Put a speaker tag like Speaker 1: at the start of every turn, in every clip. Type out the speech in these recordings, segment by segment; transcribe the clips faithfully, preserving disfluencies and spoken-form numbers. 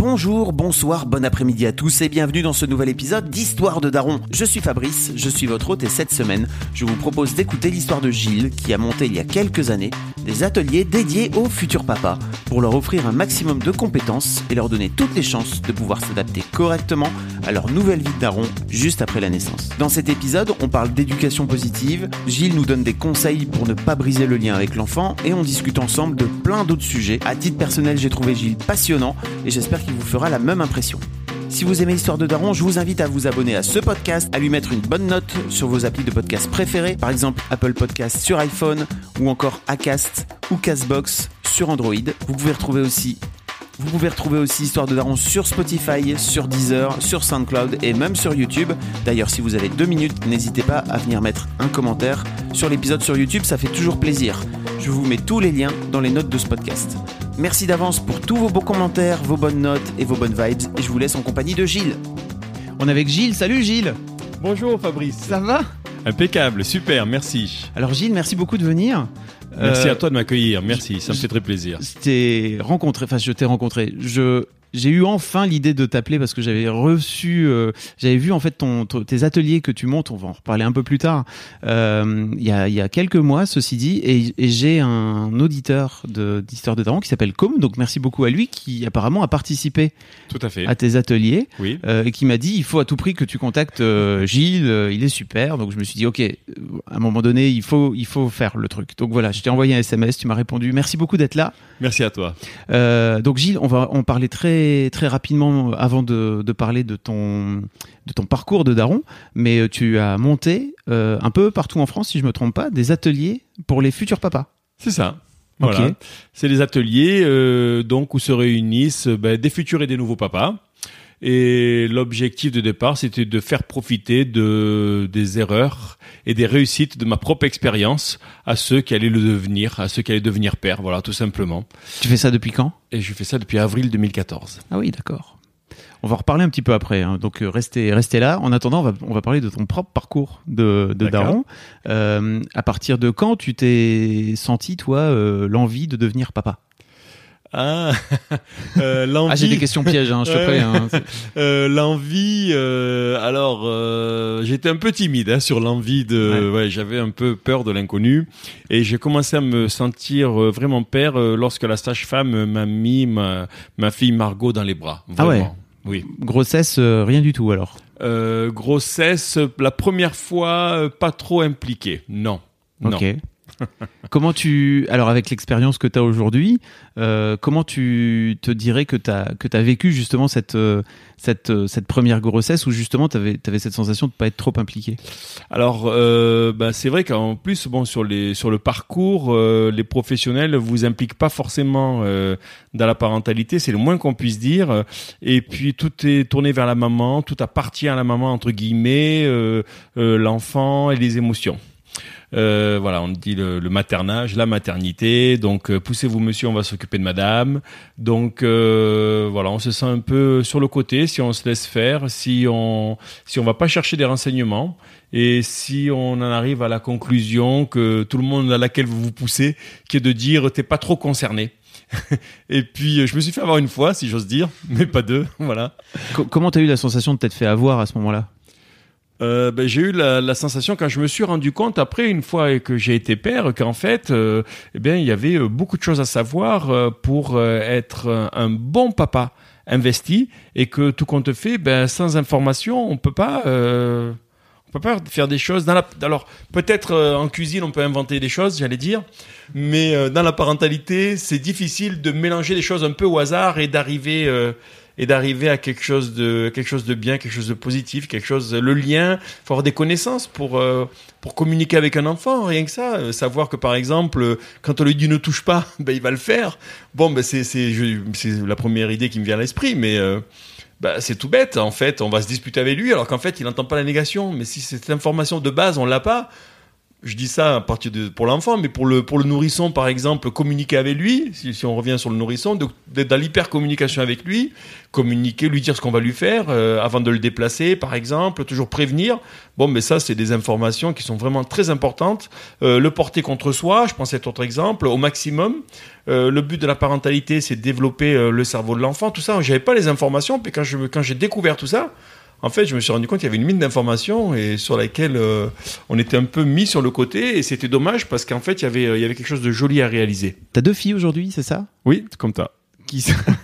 Speaker 1: Bonjour, bonsoir, bon après-midi à tous et bienvenue dans ce nouvel épisode d'Histoire de Daron. Je suis Fabrice, je suis votre hôte et cette semaine, je vous propose d'écouter l'histoire de Gilles qui a monté il y a quelques années des ateliers dédiés aux futurs papas pour leur offrir un maximum de compétences et leur donner toutes les chances de pouvoir s'adapter correctement à leur nouvelle vie de daron juste après la naissance. Dans cet épisode, on parle d'éducation positive, Gilles nous donne des conseils pour ne pas briser le lien avec l'enfant et on discute ensemble de plein d'autres sujets. À titre personnel, j'ai trouvé Gilles passionnant et j'espère qu'il vous fera la même impression. Si vous aimez Histoire de Daron, je vous invite à vous abonner à ce podcast, à lui mettre une bonne note sur vos applis de podcast préférés, par exemple Apple Podcast sur iPhone ou encore Acast ou Castbox sur Android. Vous pouvez retrouver aussi Vous pouvez retrouver aussi Histoire de Daron sur Spotify, sur Deezer, sur SoundCloud et même sur YouTube. D'ailleurs, si vous avez deux minutes, n'hésitez pas à venir mettre un commentaire sur l'épisode sur YouTube, ça fait toujours plaisir. Je vous mets tous les liens dans les notes de ce podcast. Merci d'avance pour tous vos beaux commentaires, vos bonnes notes et vos bonnes vibes. Et je vous laisse en compagnie de Gilles. On est avec Gilles. Salut Gilles.
Speaker 2: Bonjour Fabrice.
Speaker 1: Ça va ?
Speaker 2: Impeccable, super, merci.
Speaker 1: Alors Gilles, merci beaucoup de venir.
Speaker 2: Merci
Speaker 1: euh,
Speaker 2: à toi de m'accueillir, merci, ça me fait très plaisir.
Speaker 1: Je t'ai rencontré, enfin je t'ai rencontré. Je J'ai eu enfin l'idée de t'appeler parce que j'avais reçu, euh, j'avais vu en fait ton, ton, tes ateliers que tu montes, on va en reparler un peu plus tard, euh, il y a, il y a quelques mois, ceci dit, et, et j'ai un auditeur de, d'Histoire de Daron qui s'appelle Com, donc merci beaucoup à lui, qui apparemment a participé
Speaker 2: Tout à fait.
Speaker 1: à tes ateliers,
Speaker 2: oui.
Speaker 1: euh, et qui m'a dit, il faut à tout prix que tu contactes euh, Gilles, euh, il est super, donc je me suis dit, ok, à un moment donné, il faut, il faut faire le truc. Donc voilà, je t'ai envoyé un S M S, tu m'as répondu, merci beaucoup d'être là.
Speaker 2: Merci à toi.
Speaker 1: Euh, donc Gilles, on va en parler très très rapidement avant de, de parler de ton de ton parcours de daron, mais tu as monté euh, un peu partout en France, si je me trompe pas, des ateliers pour les futurs papas.
Speaker 2: C'est ça. Voilà.
Speaker 1: Okay.
Speaker 2: C'est des ateliers euh, donc où se réunissent ben, des futurs et des nouveaux papas. Et l'objectif de départ, c'était de faire profiter de, des erreurs et des réussites de ma propre expérience à ceux qui allaient le devenir, à ceux qui allaient devenir pères, voilà, tout simplement.
Speaker 1: Tu fais ça depuis quand ?
Speaker 2: Et je fais ça depuis avril deux mille quatorze.
Speaker 1: Ah oui, d'accord. On va en reparler un petit peu après, hein. Donc euh, restez, restez là. En attendant, on va, on va parler de ton propre parcours de, de daron. Euh, à partir de quand tu t'es senti, toi, euh, l'envie de devenir papa ?
Speaker 2: Ah, euh, l'envie.
Speaker 1: Ah, j'ai des questions pièges, hein, je te préviens. Hein.
Speaker 2: Euh, l'envie. Euh, alors, euh, j'étais un peu timide hein, sur l'envie de. Ouais. ouais, j'avais un peu peur de l'inconnu, et j'ai commencé à me sentir vraiment père euh, lorsque la sage-femme m'a mis ma, ma fille Margot dans les bras. Vraiment.
Speaker 1: Ah ouais.
Speaker 2: Oui.
Speaker 1: Grossesse, euh, rien du tout alors.
Speaker 2: Euh, grossesse, la première fois, euh, pas trop impliquée. Non. Non.
Speaker 1: Ok. Comment tu, alors avec l'expérience que tu as aujourd'hui, euh, comment tu te dirais que tu as que tu as vécu justement cette euh, cette euh, cette première grossesse où justement tu avais tu avais cette sensation de pas être trop impliqué?
Speaker 2: Alors euh, bah c'est vrai qu'en plus bon sur les sur le parcours euh, les professionnels vous impliquent pas forcément euh, dans la parentalité, c'est le moins qu'on puisse dire, et puis tout est tourné vers la maman, tout appartient à la maman entre guillemets, euh, euh, l'enfant et les émotions. Euh, voilà, on dit le, le maternage, la maternité. Donc, euh, poussez-vous, monsieur, on va s'occuper de madame. Donc, euh, voilà, on se sent un peu sur le côté si on se laisse faire, si on si on va pas chercher des renseignements et si on en arrive à la conclusion que tout le monde à laquelle vous vous poussez, qui est de dire t'es pas trop concerné. Et puis, je me suis fait avoir une fois, si j'ose dire, mais pas deux. Voilà.
Speaker 1: C- comment t'as eu la sensation de t'être fait avoir à ce moment-là?
Speaker 2: Euh, ben, j'ai eu la, la sensation quand je me suis rendu compte après une fois que j'ai été père qu'en fait euh, eh bien il y avait beaucoup de choses à savoir euh, pour euh, être un bon papa investi, et que tout compte fait, ben sans information on peut pas euh, on peut pas faire des choses dans la, alors peut-être euh, en cuisine on peut inventer des choses, j'allais dire, mais euh, dans la parentalité c'est difficile de mélanger des choses un peu au hasard et d'arriver euh, et d'arriver à quelque chose de quelque chose de bien, quelque chose de positif, quelque chose, le lien, faut avoir des connaissances pour euh, pour communiquer avec un enfant, rien que ça, euh, savoir que par exemple quand on lui dit ne touche pas, ben il va le faire. Bon ben c'est c'est je, c'est la première idée qui me vient à l'esprit, mais euh, ben, c'est tout bête en fait, on va se disputer avec lui alors qu'en fait il n'entend pas la négation, mais si cette information de base on l'a pas, je dis ça à partir de pour l'enfant, mais pour le pour le nourrisson par exemple, communiquer avec lui. Si, si on revient sur le nourrisson, donc d'être dans l'hyper-communication avec lui, communiquer, lui dire ce qu'on va lui faire euh, avant de le déplacer, par exemple, toujours prévenir. Bon, mais ça, c'est des informations qui sont vraiment très importantes. Euh, le porter contre soi, je pense cet autre exemple, au maximum. Euh, le but de la parentalité, c'est de développer euh, le cerveau de l'enfant. Tout ça, j'avais pas les informations. Puis quand je quand j'ai découvert tout ça. En fait, je me suis rendu compte qu'il y avait une mine d'informations et sur laquelle euh, on était un peu mis sur le côté et c'était dommage parce qu'en fait, il y avait, il y avait quelque chose de joli à réaliser.
Speaker 3: T'as deux filles aujourd'hui, c'est ça ?
Speaker 2: Oui, comme ça.
Speaker 3: Qui,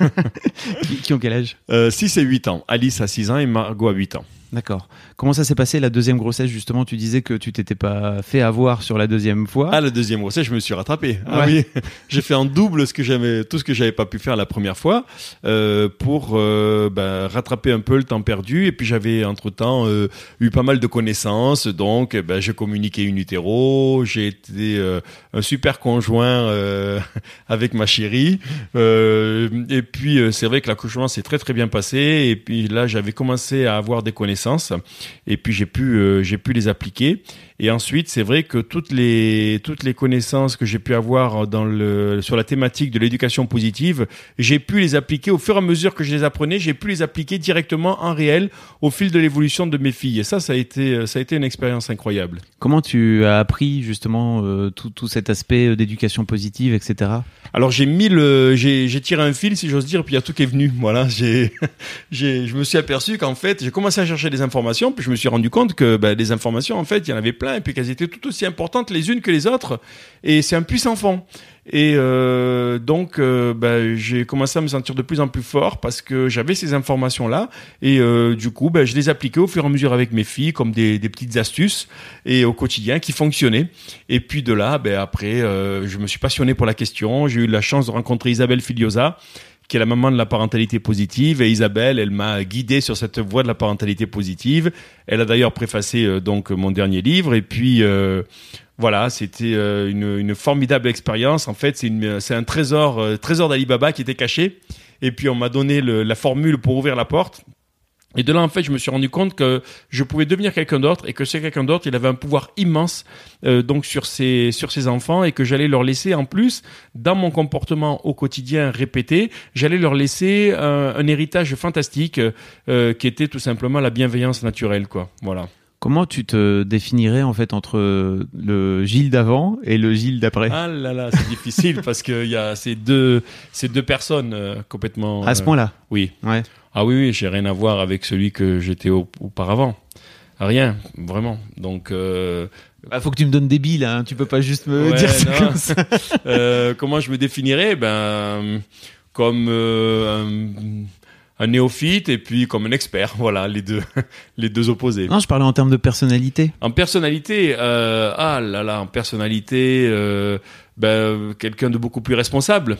Speaker 3: qui, qui ont quel âge ?
Speaker 2: euh, six et huit ans. Alice a six ans et Margot a huit ans.
Speaker 3: D'accord. Comment ça s'est passé la deuxième grossesse justement ? Tu disais que tu t'étais pas fait avoir sur la deuxième fois.
Speaker 2: Ah, la deuxième grossesse, je me suis rattrapé. Ouais. Ah oui, j'ai fait en double ce que j'avais, tout ce que j'avais pas pu faire la première fois euh, pour euh, ben, rattraper un peu le temps perdu. Et puis j'avais entre temps euh, eu pas mal de connaissances, donc ben, j'ai communiqué in utero, j'ai été euh, un super conjoint euh, avec ma chérie. Euh, et puis euh, c'est vrai que l'accouchement s'est très très bien passé. Et puis là, j'avais commencé à avoir des connaissances. Et puis j'ai pu euh, j'ai pu les appliquer et ensuite c'est vrai que toutes les toutes les connaissances que j'ai pu avoir dans le sur la thématique de l'éducation positive, j'ai pu les appliquer au fur et à mesure que je les apprenais, j'ai pu les appliquer directement en réel au fil de l'évolution de mes filles et ça ça a été ça a été une expérience incroyable.
Speaker 3: Comment tu as appris justement euh, tout tout cet aspect d'éducation positive, et cetera.
Speaker 2: Alors j'ai mis le j'ai j'ai tiré un fil si j'ose dire puis il y a tout qui est venu. Voilà, j'ai j'ai je me suis aperçu qu'en fait, j'ai commencé à chercher des informations puis je me suis rendu compte que ben des informations en fait, il y en avait plein et puis qu'elles étaient tout aussi importantes les unes que les autres et c'est un puissant fond. Et euh, donc euh, ben, j'ai commencé à me sentir de plus en plus fort parce que j'avais ces informations là et euh, du coup ben, je les appliquais au fur et à mesure avec mes filles comme des, des petites astuces et au quotidien qui fonctionnaient. Et puis de là ben, après euh, je me suis passionné pour la question, j'ai eu la chance de rencontrer Isabelle Filiosa qui est la maman de la parentalité positive. Et Isabelle, elle m'a guidé sur cette voie de la parentalité positive. Elle a d'ailleurs préfacé euh, donc mon dernier livre. Et puis euh, voilà, c'était euh, une, une formidable expérience. En fait, c'est, une, c'est un trésor, euh, trésor d'Alibaba qui était caché. Et puis on m'a donné le, la formule pour ouvrir la porte. Et de là, en fait, je me suis rendu compte que je pouvais devenir quelqu'un d'autre et que ce quelqu'un d'autre, il avait un pouvoir immense euh, donc sur ses sur ses enfants et que j'allais leur laisser, en plus, dans mon comportement au quotidien répété, j'allais leur laisser un, un héritage fantastique euh, qui était tout simplement la bienveillance naturelle, quoi. Voilà.
Speaker 3: Comment tu te définirais en fait entre le Gilles d'avant et le Gilles d'après ?
Speaker 2: Ah là là, c'est difficile parce que il y a ces deux ces deux personnes euh, complètement.
Speaker 3: À ce point-là.
Speaker 2: Euh, oui.
Speaker 3: Ouais.
Speaker 2: Ah oui, oui, j'ai rien à voir avec celui que j'étais au, auparavant. Rien, vraiment. Donc, euh...
Speaker 3: bah, faut que tu me donnes des billes, hein. Tu peux pas juste me
Speaker 2: ouais,
Speaker 3: dire ça
Speaker 2: non.
Speaker 3: comme ça.
Speaker 2: euh, comment je me définirais ? Ben, comme euh, un, un néophyte et puis comme un expert. Voilà, les deux, les deux opposés.
Speaker 3: Non, je parlais en termes de personnalité.
Speaker 2: En personnalité, euh, ah là là, en personnalité, euh, ben quelqu'un de beaucoup plus responsable,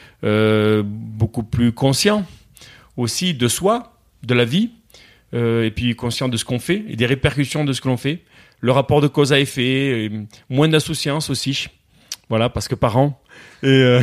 Speaker 2: euh, beaucoup plus conscient. Aussi de soi, de la vie, euh, et puis conscient de ce qu'on fait et des répercussions de ce que l'on fait. Le rapport de cause à effet, et moins d'insouciance aussi. Voilà, parce que parents. Et euh,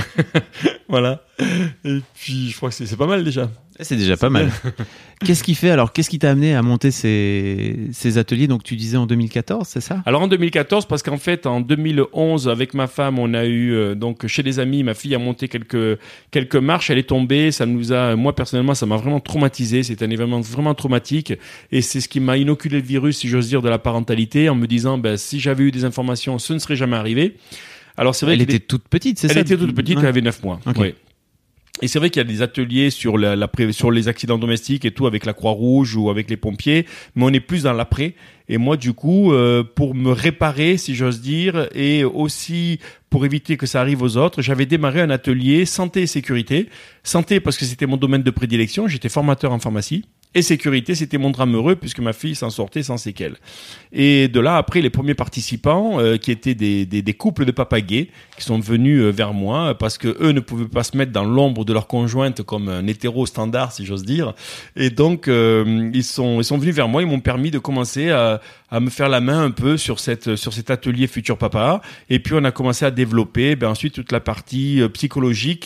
Speaker 2: voilà. Et puis je crois que c'est, c'est pas mal déjà.
Speaker 3: C'est déjà pas mal. Qu'est-ce qui fait alors Qu'est-ce qui t'a amené à monter ces, ces ateliers ? Donc tu disais en deux mille quatorze, c'est ça ?
Speaker 2: Alors en deux mille quatorze, parce qu'en fait en deux mille onze avec ma femme, on a eu euh, donc chez des amis, ma fille a monté quelques quelques marches, elle est tombée, ça nous a, moi personnellement, ça m'a vraiment traumatisé. C'est un événement vraiment traumatique et c'est ce qui m'a inoculé le virus, si j'ose dire, de la parentalité, en me disant, ben si j'avais eu des informations, ce ne serait jamais arrivé. Alors c'est vrai
Speaker 3: elle
Speaker 2: qu'elle
Speaker 3: était est... toute petite, c'est
Speaker 2: elle
Speaker 3: ça ?
Speaker 2: Elle était toute petite,
Speaker 3: ouais.
Speaker 2: Elle avait neuf mois.
Speaker 3: Okay.
Speaker 2: Oui. Et c'est vrai qu'il y a des ateliers sur la, la pré, sur les accidents domestiques et tout avec la Croix-Rouge ou avec les pompiers, mais on est plus dans l'après. Et moi, du coup, euh, pour me réparer, si j'ose dire, et aussi pour éviter que ça arrive aux autres, j'avais démarré un atelier santé et sécurité. Santé parce que c'était mon domaine de prédilection, j'étais formateur en pharmacie. Et sécurité, c'était mon drame heureux puisque ma fille s'en sortait sans séquelles. Et de là, après, les premiers participants, euh, qui étaient des, des, des couples de papas gays, qui sont venus euh, vers moi parce que eux ne pouvaient pas se mettre dans l'ombre de leur conjointe comme un hétéro standard, si j'ose dire. Et donc, euh, ils sont ils sont venus vers moi, ils m'ont permis de commencer à à me faire la main un peu sur cette sur cet atelier Futur Papa. Et puis on a commencé à développer, ben ensuite toute la partie euh, psychologique.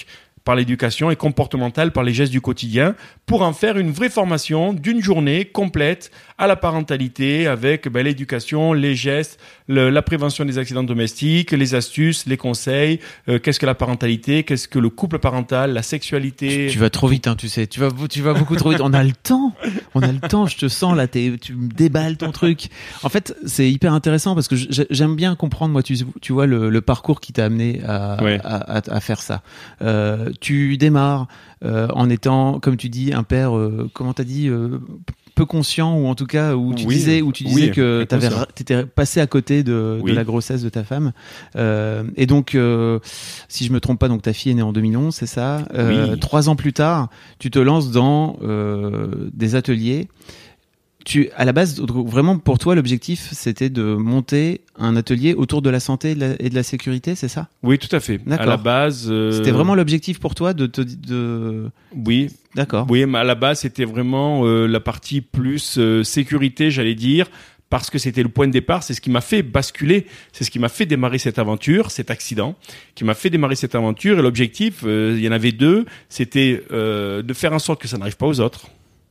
Speaker 2: par l'éducation et comportementale par les gestes du quotidien pour en faire une vraie formation d'une journée complète à la parentalité avec ben, l'éducation, les gestes, le, la prévention des accidents domestiques, les astuces, les conseils, euh, qu'est-ce que la parentalité, qu'est-ce que le couple parental, la sexualité.
Speaker 3: Tu, tu vas trop vite, hein, tu sais, tu vas, tu vas beaucoup trop vite. On a le temps, on a le temps, je te sens là, t'es, tu me déballes ton truc. En fait, c'est hyper intéressant parce que j'aime bien comprendre, moi, tu, tu vois, le, le parcours qui t'a amené à,
Speaker 2: ouais.
Speaker 3: à, à, à faire ça. Euh, tu démarres euh, en étant, comme tu dis, un père, euh, comment t'as dit, euh, peu conscient, ou en tout cas où tu
Speaker 2: oui,
Speaker 3: disais, où tu disais
Speaker 2: oui,
Speaker 3: que t'avais, t'étais passé à côté de,
Speaker 2: oui.
Speaker 3: de la grossesse de ta femme. Euh, et donc, euh, si je me trompe pas, donc ta fille est née en deux mille onze, c'est ça. Euh,
Speaker 2: oui.
Speaker 3: Trois ans plus tard, tu te lances dans euh, des ateliers. Tu, à la base, vraiment pour toi, l'objectif, c'était de monter un atelier autour de la santé et de la, et de la sécurité, c'est ça ?
Speaker 2: Oui, tout à fait.
Speaker 3: D'accord.
Speaker 2: À la base, euh...
Speaker 3: c'était vraiment l'objectif pour toi de te, de, de...
Speaker 2: Oui.
Speaker 3: D'accord.
Speaker 2: Oui, mais à la base, c'était vraiment euh, la partie plus euh, sécurité, j'allais dire, parce que c'était le point de départ. C'est ce qui m'a fait basculer, c'est ce qui m'a fait démarrer cette aventure, cet accident, qui m'a fait démarrer cette aventure. Et l'objectif, euh, il y en avait deux, c'était euh, de faire en sorte que ça n'arrive pas aux autres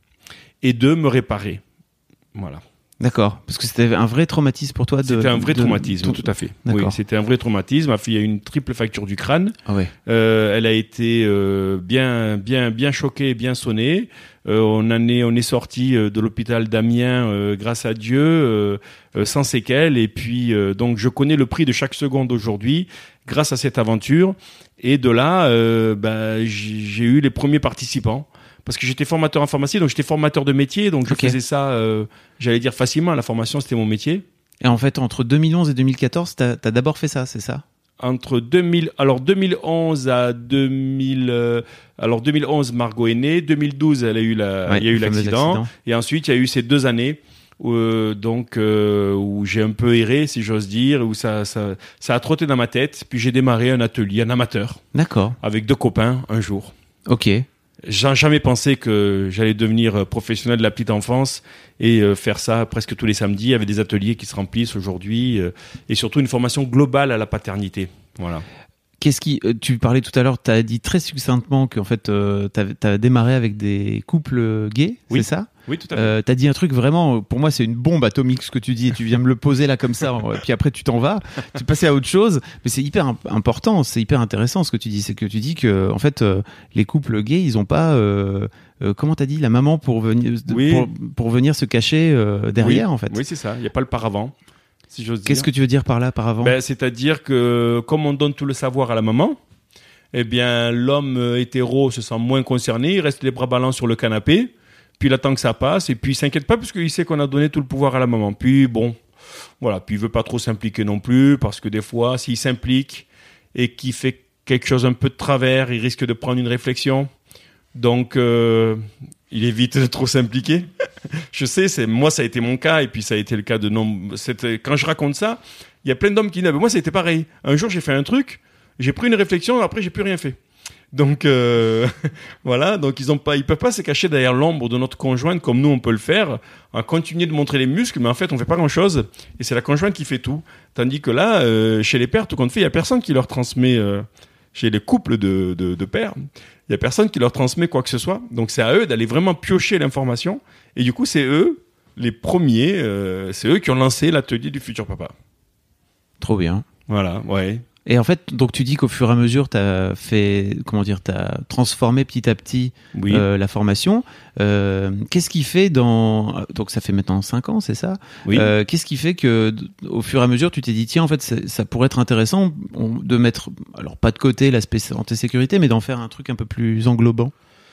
Speaker 2: et de me réparer. Voilà.
Speaker 3: D'accord, parce que c'était un vrai traumatisme pour toi. De,
Speaker 2: c'était un vrai
Speaker 3: de,
Speaker 2: traumatisme,
Speaker 3: de...
Speaker 2: tout à fait.
Speaker 3: D'accord.
Speaker 2: Oui, c'était un vrai traumatisme. Ma fille a eu une triple fracture du crâne.
Speaker 3: Ah ouais.
Speaker 2: Euh, elle a été euh, bien, bien, bien choquée, bien sonnée. Euh, on en est, on est sorti de l'hôpital d'Amiens, euh, grâce à Dieu, euh, euh, sans séquelles. Et puis, euh, donc, je connais le prix de chaque seconde aujourd'hui, grâce à cette aventure. Et de là, euh, ben, j'ai, j'ai eu les premiers participants. Parce que j'étais formateur en pharmacie, donc j'étais formateur de métier, donc je
Speaker 3: okay.
Speaker 2: faisais ça, euh, j'allais dire facilement, la formation c'était mon métier.
Speaker 3: Et en fait, entre deux mille onze et deux mille quatorze, t'as, t'as d'abord fait ça, c'est ça ?
Speaker 2: Entre deux mille, alors deux mille onze à deux mille, euh, alors deux mille onze, Margot est née, deux mille douze, elle a eu la,
Speaker 3: ouais,
Speaker 2: il y a eu l'accident,
Speaker 3: accident.
Speaker 2: Et ensuite il y a eu ces deux années où, euh, donc euh, où j'ai un peu erré, si j'ose dire, où ça, ça, ça a trotté dans ma tête. Puis j'ai démarré un atelier, un amateur.
Speaker 3: D'accord.
Speaker 2: Avec deux copains un jour.
Speaker 3: Ok.
Speaker 2: J'ai jamais pensé que j'allais devenir professionnel de la petite enfance et euh, faire ça presque tous les samedis avec des ateliers qui se remplissent aujourd'hui euh, et surtout une formation globale à la paternité. Voilà.
Speaker 3: Qu'est-ce qui, euh, tu parlais tout à l'heure, tu as dit très succinctement qu'en fait, euh, tu as démarré avec des couples gays,
Speaker 2: oui.
Speaker 3: c'est ça ?
Speaker 2: Oui, tout à fait.
Speaker 3: Euh, tu as dit un truc vraiment, pour moi, c'est une bombe atomique ce que tu dis, et tu viens me le poser là comme ça, et puis après tu t'en vas, tu passes à autre chose, mais c'est hyper important, c'est hyper intéressant ce que tu dis, c'est que tu dis que, en fait, euh, les couples gays, ils ont pas, euh, euh, comment t'as dit, la maman pour venir,
Speaker 2: oui.
Speaker 3: pour, pour venir se cacher euh, derrière,
Speaker 2: oui.
Speaker 3: en fait.
Speaker 2: Oui, c'est ça, il n'y a pas le paravent. Si j'ose dire.
Speaker 3: Qu'est-ce que tu veux dire par là, par avant ?
Speaker 2: Ben, c'est-à-dire que comme on donne tout le savoir à la maman, eh bien l'homme hétéro se sent moins concerné, il reste les bras ballants sur le canapé, puis il attend que ça passe, et puis il s'inquiète pas parce qu'il sait qu'on a donné tout le pouvoir à la maman. Puis bon, voilà, puis il veut pas trop s'impliquer non plus, parce que des fois, s'il s'implique et qu'il fait quelque chose un peu de travers, il risque de prendre une réflexion. Donc, euh, il évite de trop s'impliquer. Je sais, c'est moi ça a été mon cas et puis ça a été le cas de nombre. Quand je raconte ça, il y a plein d'hommes qui disent moi ça a été pareil. Un jour j'ai fait un truc, j'ai pris une réflexion, après j'ai plus rien fait. Donc euh, voilà, donc ils ont pas, ils peuvent pas se cacher derrière l'ombre de notre conjointe comme nous on peut le faire, en continuer de montrer les muscles, mais en fait on fait pas grand chose et c'est la conjointe qui fait tout. Tandis que là, euh, chez les pères, tout compte fait, il y a personne qui leur transmet. Euh, chez les couples de, de, de pères, il y a personne qui leur transmet quoi que ce soit. Donc c'est à eux d'aller vraiment piocher l'information. Et du coup, c'est eux les premiers, euh, c'est eux qui ont lancé l'atelier du futur papa.
Speaker 3: Trop bien.
Speaker 2: Voilà, ouais.
Speaker 3: Et en fait, donc tu dis qu'au fur et à mesure, tu as fait, comment dire, tu as transformé petit à petit
Speaker 2: oui.
Speaker 3: euh, la formation. Euh, qu'est-ce qui fait dans, donc ça fait maintenant cinq ans, c'est ça ?
Speaker 2: Oui.
Speaker 3: Euh, qu'est-ce qui fait que, au fur et à mesure, tu t'es dit tiens, en fait, ça pourrait être intéressant de mettre, alors pas de côté l'aspect santé sécurité, mais d'en faire un truc un peu plus englobant.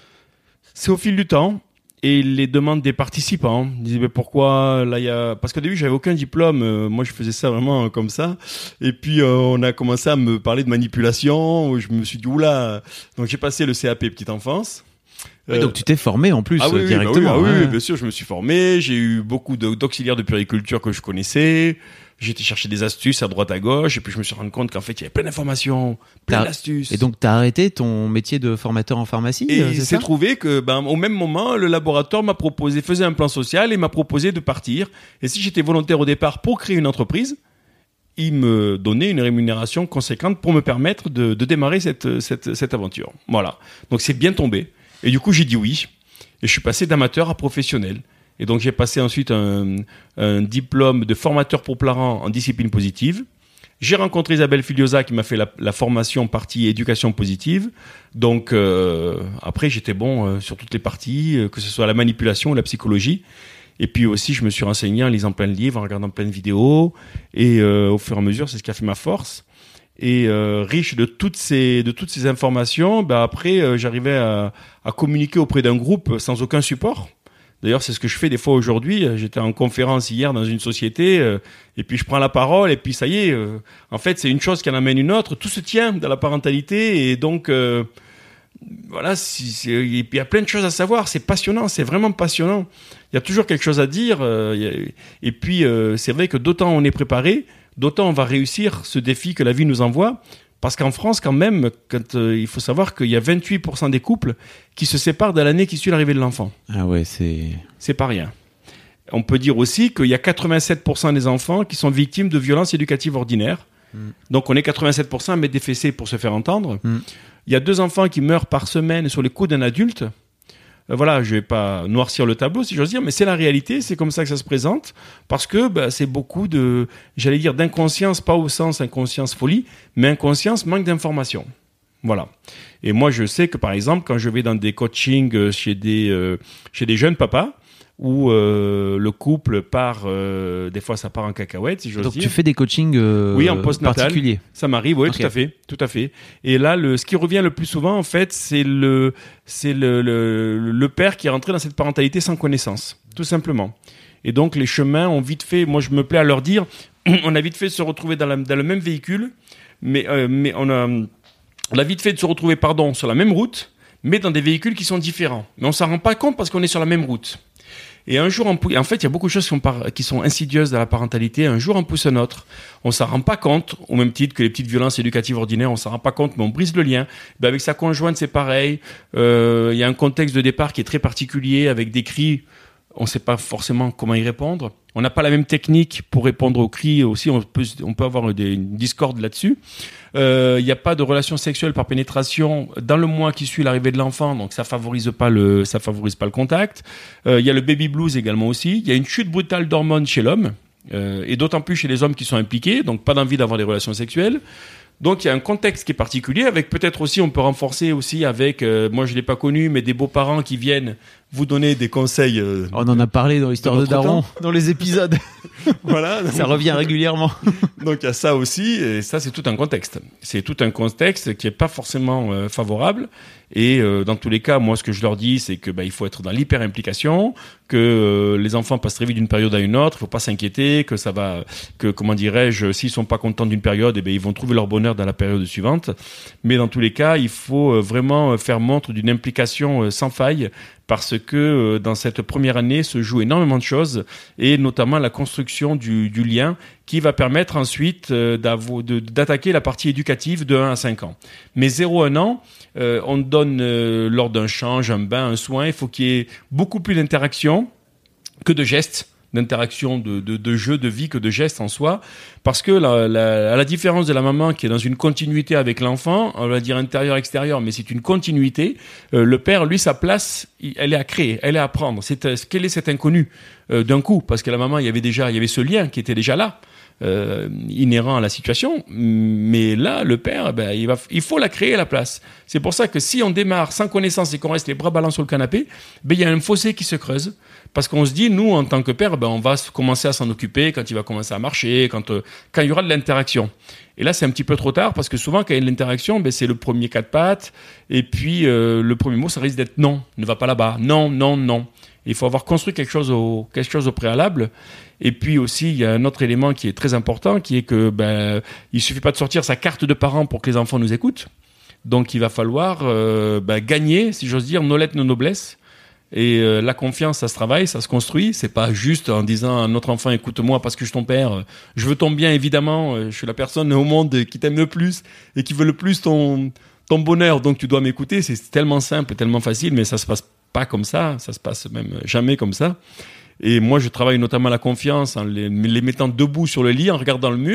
Speaker 2: C'est au fil du temps. Et les demandes des participants, ils disaient mais pourquoi là il y a parce qu'au début j'avais aucun diplôme, euh, moi je faisais ça vraiment euh, comme ça. Et puis euh, on a commencé à me parler de manipulation, où je me suis dit oula. Donc j'ai passé le C A P petite enfance.
Speaker 3: Euh, donc tu t'es formé en plus
Speaker 2: ah oui,
Speaker 3: euh, directement.
Speaker 2: Bah oui, ah oui,
Speaker 3: ouais.
Speaker 2: oui, bien sûr, je me suis formé. J'ai eu beaucoup de, d'auxiliaires de puériculture que je connaissais. J'ai été chercher des astuces à droite à gauche et puis je me suis rendu compte qu'en fait il y avait plein d'informations, plein
Speaker 3: t'as,
Speaker 2: d'astuces.
Speaker 3: Et donc tu as arrêté ton métier de formateur en pharmacie.
Speaker 2: Et
Speaker 3: euh,
Speaker 2: il
Speaker 3: c'est
Speaker 2: s'est
Speaker 3: ça
Speaker 2: trouvé que ben au même moment le laboratoire m'a proposé, faisait un plan social et m'a proposé de partir. Et si j'étais volontaire au départ pour créer une entreprise, il me donnait une rémunération conséquente pour me permettre de, de démarrer cette, cette, cette aventure. Voilà. Donc c'est bien tombé. Et du coup, j'ai dit oui. Et je suis passé d'amateur à professionnel. Et donc j'ai passé ensuite un, un diplôme de formateur pour parents en discipline positive. J'ai rencontré Isabelle Filiosa qui m'a fait la, la formation partie éducation positive. Donc euh, après, j'étais bon euh, sur toutes les parties, euh, que ce soit la manipulation ou la psychologie. Et puis aussi, je me suis renseigné en lisant plein de livres, en regardant plein de vidéos. Et euh, au fur et à mesure, c'est ce qui a fait ma force. Et euh, riche de toutes ces de toutes ces informations, bah après, euh, j'arrivais à, à communiquer auprès d'un groupe sans aucun support. D'ailleurs, c'est ce que je fais des fois aujourd'hui. J'étais en conférence hier dans une société, euh, et puis je prends la parole, et puis ça y est. Euh, en fait, c'est une chose qui en amène une autre. Tout se tient dans la parentalité, et donc euh, voilà. Si, c'est, il y a plein de choses à savoir. C'est passionnant, c'est vraiment passionnant. Il y a toujours quelque chose à dire. Euh, y a, et puis, euh, c'est vrai que d'autant on est préparé, d'autant on va réussir ce défi que la vie nous envoie. Parce qu'en France, quand même, quand, euh, il faut savoir qu'il y a vingt-huit pour cent des couples qui se séparent dans l'année qui suit l'arrivée de l'enfant.
Speaker 3: Ah ouais, c'est...
Speaker 2: C'est pas rien. On peut dire aussi qu'il y a quatre-vingt-sept pour cent des enfants qui sont victimes de violences éducatives ordinaires. Mm. Donc on est quatre-vingt-sept pour cent à mettre des fessées pour se faire entendre. Mm. Il y a deux enfants qui meurent par semaine sur les coups d'un adulte. Euh, voilà, je vais pas noircir le tableau, si j'ose dire, mais c'est la réalité, c'est comme ça que ça se présente, parce que bah, c'est beaucoup de, j'allais dire, d'inconscience, pas au sens inconscience folie, mais inconscience manque d'information. Voilà. Et moi, je sais que, par exemple, quand je vais dans des coachings chez des, euh, chez des jeunes papas, où euh, le couple part, euh, des fois ça part en cacahuète, si j'ose
Speaker 3: Donc
Speaker 2: dire.
Speaker 3: Donc tu fais des coachings euh,
Speaker 2: oui, en post-natal,
Speaker 3: particuliers.
Speaker 2: Ça m'arrive, oui, okay. tout à fait, tout à fait. Et là, le, ce qui revient le plus souvent, en fait, c'est le, c'est le, le, le père qui est rentré dans cette parentalité sans connaissance, tout simplement. Et donc les chemins ont vite fait, moi je me plais à leur dire, on a vite fait de se retrouver dans, la, dans le même véhicule, mais, euh, mais on a, on a vite fait de se retrouver, pardon, sur la même route, mais dans des véhicules qui sont différents. Mais on s'en rend pas compte parce qu'on est sur la même route. Et un jour, on pousse... en fait, il y a beaucoup de choses qui sont, par... qui sont insidieuses dans la parentalité. Un jour, on pousse un autre. On s'en rend pas compte, au même titre que les petites violences éducatives ordinaires, on s'en rend pas compte, mais on brise le lien. Ben, avec sa conjointe, c'est pareil. Euh, il y a un contexte de départ qui est très particulier, avec des cris. On ne sait pas forcément comment y répondre. On n'a pas la même technique pour répondre aux cris aussi. On peut, on peut avoir des, une discorde là-dessus. Il euh, n'y a pas de relation sexuelle par pénétration dans le mois qui suit l'arrivée de l'enfant, donc ça favorise pas le, ça favorise pas le contact. Il euh, y a le baby blues également aussi. Il y a une chute brutale d'hormones chez l'homme, euh, et d'autant plus chez les hommes qui sont impliqués, donc pas d'envie d'avoir des relations sexuelles. Donc il y a un contexte qui est particulier, avec peut-être aussi, on peut renforcer aussi avec, euh, moi je l'ai pas connu, mais des beaux-parents qui viennent vous donner des conseils. Euh,
Speaker 3: on en a parlé dans l'histoire de, de Daron, dans les épisodes.
Speaker 2: Voilà.
Speaker 3: Ça revient régulièrement.
Speaker 2: Donc il y a ça aussi, et ça c'est tout un contexte. C'est tout un contexte qui est pas forcément euh, favorable. Et euh, dans tous les cas, moi ce que je leur dis, c'est que bah, il faut être dans l'hyper-implication, que euh, les enfants passent très vite d'une période à une autre, il faut pas s'inquiéter, que ça va, que comment dirais-je, s'ils sont pas contents d'une période, eh ben ils vont trouver leur bonheur dans la période suivante. Mais dans tous les cas, il faut euh, vraiment faire montre d'une implication euh, sans faille. Parce que euh, dans cette première année se jouent énormément de choses, et notamment la construction du, du lien qui va permettre ensuite euh, de, d'attaquer la partie éducative de un à cinq ans. Mais zéro à un an, euh, on donne euh, lors d'un change, un bain, un soin, il faut qu'il y ait beaucoup plus d'interaction que de gestes, d'interaction, de, de, de jeu, de vie que de gestes en soi, parce que la, la, à la différence de la maman qui est dans une continuité avec l'enfant, on va dire intérieur-extérieur, mais c'est une continuité, euh, le père, lui, sa place, elle est à créer, elle est à prendre. C'est, quel est cet inconnu euh, d'un coup? Parce que la maman, il y avait déjà, il y avait ce lien qui était déjà là, euh, inhérent à la situation, mais là, le père, ben, il, va, il faut la créer, la place. C'est pour ça que si on démarre sans connaissance et qu'on reste les bras ballants sur le canapé, ben, il y a un fossé qui se creuse. Parce qu'on se dit, nous, en tant que père, ben, on va commencer à s'en occuper quand il va commencer à marcher, quand, euh, quand il y aura de l'interaction. Et là, c'est un petit peu trop tard, parce que souvent, quand il y a de l'interaction, ben, c'est le premier quatre pattes, et puis euh, le premier mot, ça risque d'être non, ne va pas là-bas, non, non, non. Il faut avoir construit quelque chose au, quelque chose au préalable. Et puis aussi, il y a un autre élément qui est très important, qui est que ben, il suffit pas de sortir sa carte de parent pour que les enfants nous écoutent. Donc, il va falloir euh, ben, gagner, si j'ose dire, nos lettres, nos noblesses. Et euh, la confiance, ça se travaille, ça se construit. C'est pas juste en disant à notre enfant, écoute-moi parce que je suis ton père, je veux ton bien évidemment, je suis la personne au monde qui t'aime le plus et qui veut le plus ton ton bonheur, donc tu dois m'écouter. C'est tellement simple, tellement facile, mais ça se passe pas comme ça, ça se passe même jamais comme ça. Et moi, je travaille notamment la confiance en les, les mettant debout sur le lit, en regardant le mur.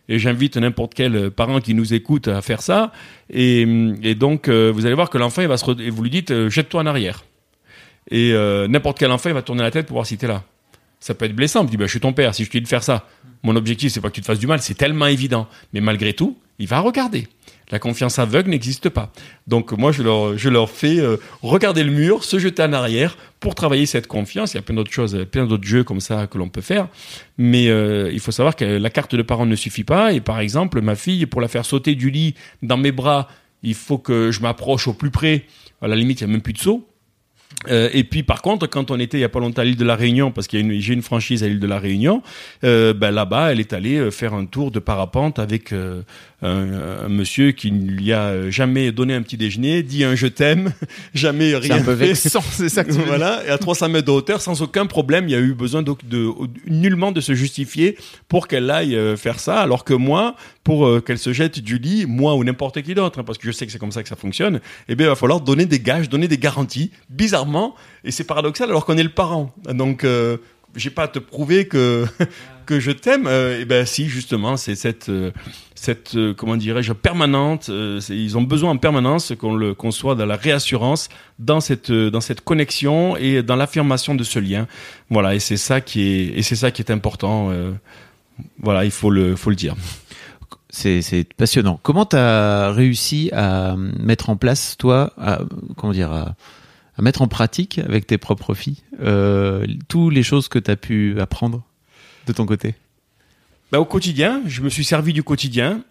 Speaker 2: Et j'invite n'importe quel parent qui nous écoute à faire ça. Et, et donc, euh, vous allez voir que l'enfant, il va se re... et vous lui dites, euh, jette-toi en arrière. Et euh, n'importe quel enfant, il va tourner la tête pour voir si t'es là. Ça peut être blessant. Il dit, bah, je suis ton père. Si je te dis de faire ça, mon objectif, c'est pas que tu te fasses du mal. C'est tellement évident. Mais malgré tout, il va regarder. La confiance aveugle n'existe pas. Donc moi, je leur, je leur fais euh, regarder le mur, se jeter en arrière pour travailler cette confiance. Il y a plein d'autres choses, plein d'autres jeux comme ça que l'on peut faire. Mais euh, il faut savoir que la carte de parent ne suffit pas. Et par exemple, ma fille, pour la faire sauter du lit dans mes bras, il faut que je m'approche au plus près. À la limite, il n'y a même plus de saut. Euh, et puis par contre, quand on était il y a pas longtemps à l'île de la Réunion, parce qu'il y a une, j'ai une franchise à l'île de la Réunion, euh, ben là-bas, elle est allée faire un tour de parapente avec euh, un, un monsieur qui ne lui a jamais donné un petit déjeuner, dit un je t'aime, jamais rien
Speaker 3: c'est un peu
Speaker 2: fait.
Speaker 3: vexant, c'est ça que tu veux dire.
Speaker 2: Voilà, et à trois cents mètres de hauteur, sans aucun problème, il y a eu besoin de, de, de nullement de se justifier pour qu'elle aille euh, faire ça, alors que moi, pour euh, qu'elle se jette du lit, moi ou n'importe qui d'autre, hein, parce que je sais que c'est comme ça que ça fonctionne, eh bien, il va falloir donner des gages, donner des garanties, bizarrement. Et c'est paradoxal alors qu'on est le parent. Donc, euh, j'ai pas à te prouver que que je t'aime. Euh, et ben si, justement, c'est cette euh, cette euh, comment dirais-je permanente. Euh, c'est, ils ont besoin en permanence qu'on le qu'on soit dans la réassurance, dans cette euh, dans cette connexion et dans l'affirmation de ce lien. Voilà. Et c'est ça qui est et c'est ça qui est important. Euh, voilà, il faut le faut le dire.
Speaker 3: C'est, c'est passionnant. Comment t'as réussi à mettre en place, toi, à, comment dire, à, à mettre en pratique avec tes propres filles euh, toutes les choses que tu as pu apprendre de ton côté?
Speaker 2: Bah, au quotidien, je me suis servi du quotidien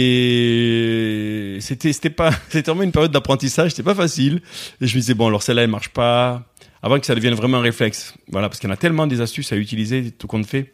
Speaker 2: et c'était c'était pas c'était vraiment une période d'apprentissage, c'était pas facile. Et je me disais bon alors celle-là elle marche pas, avant que ça devienne vraiment un réflexe. Voilà, parce qu'il y en a tellement des astuces à utiliser tout compte fait.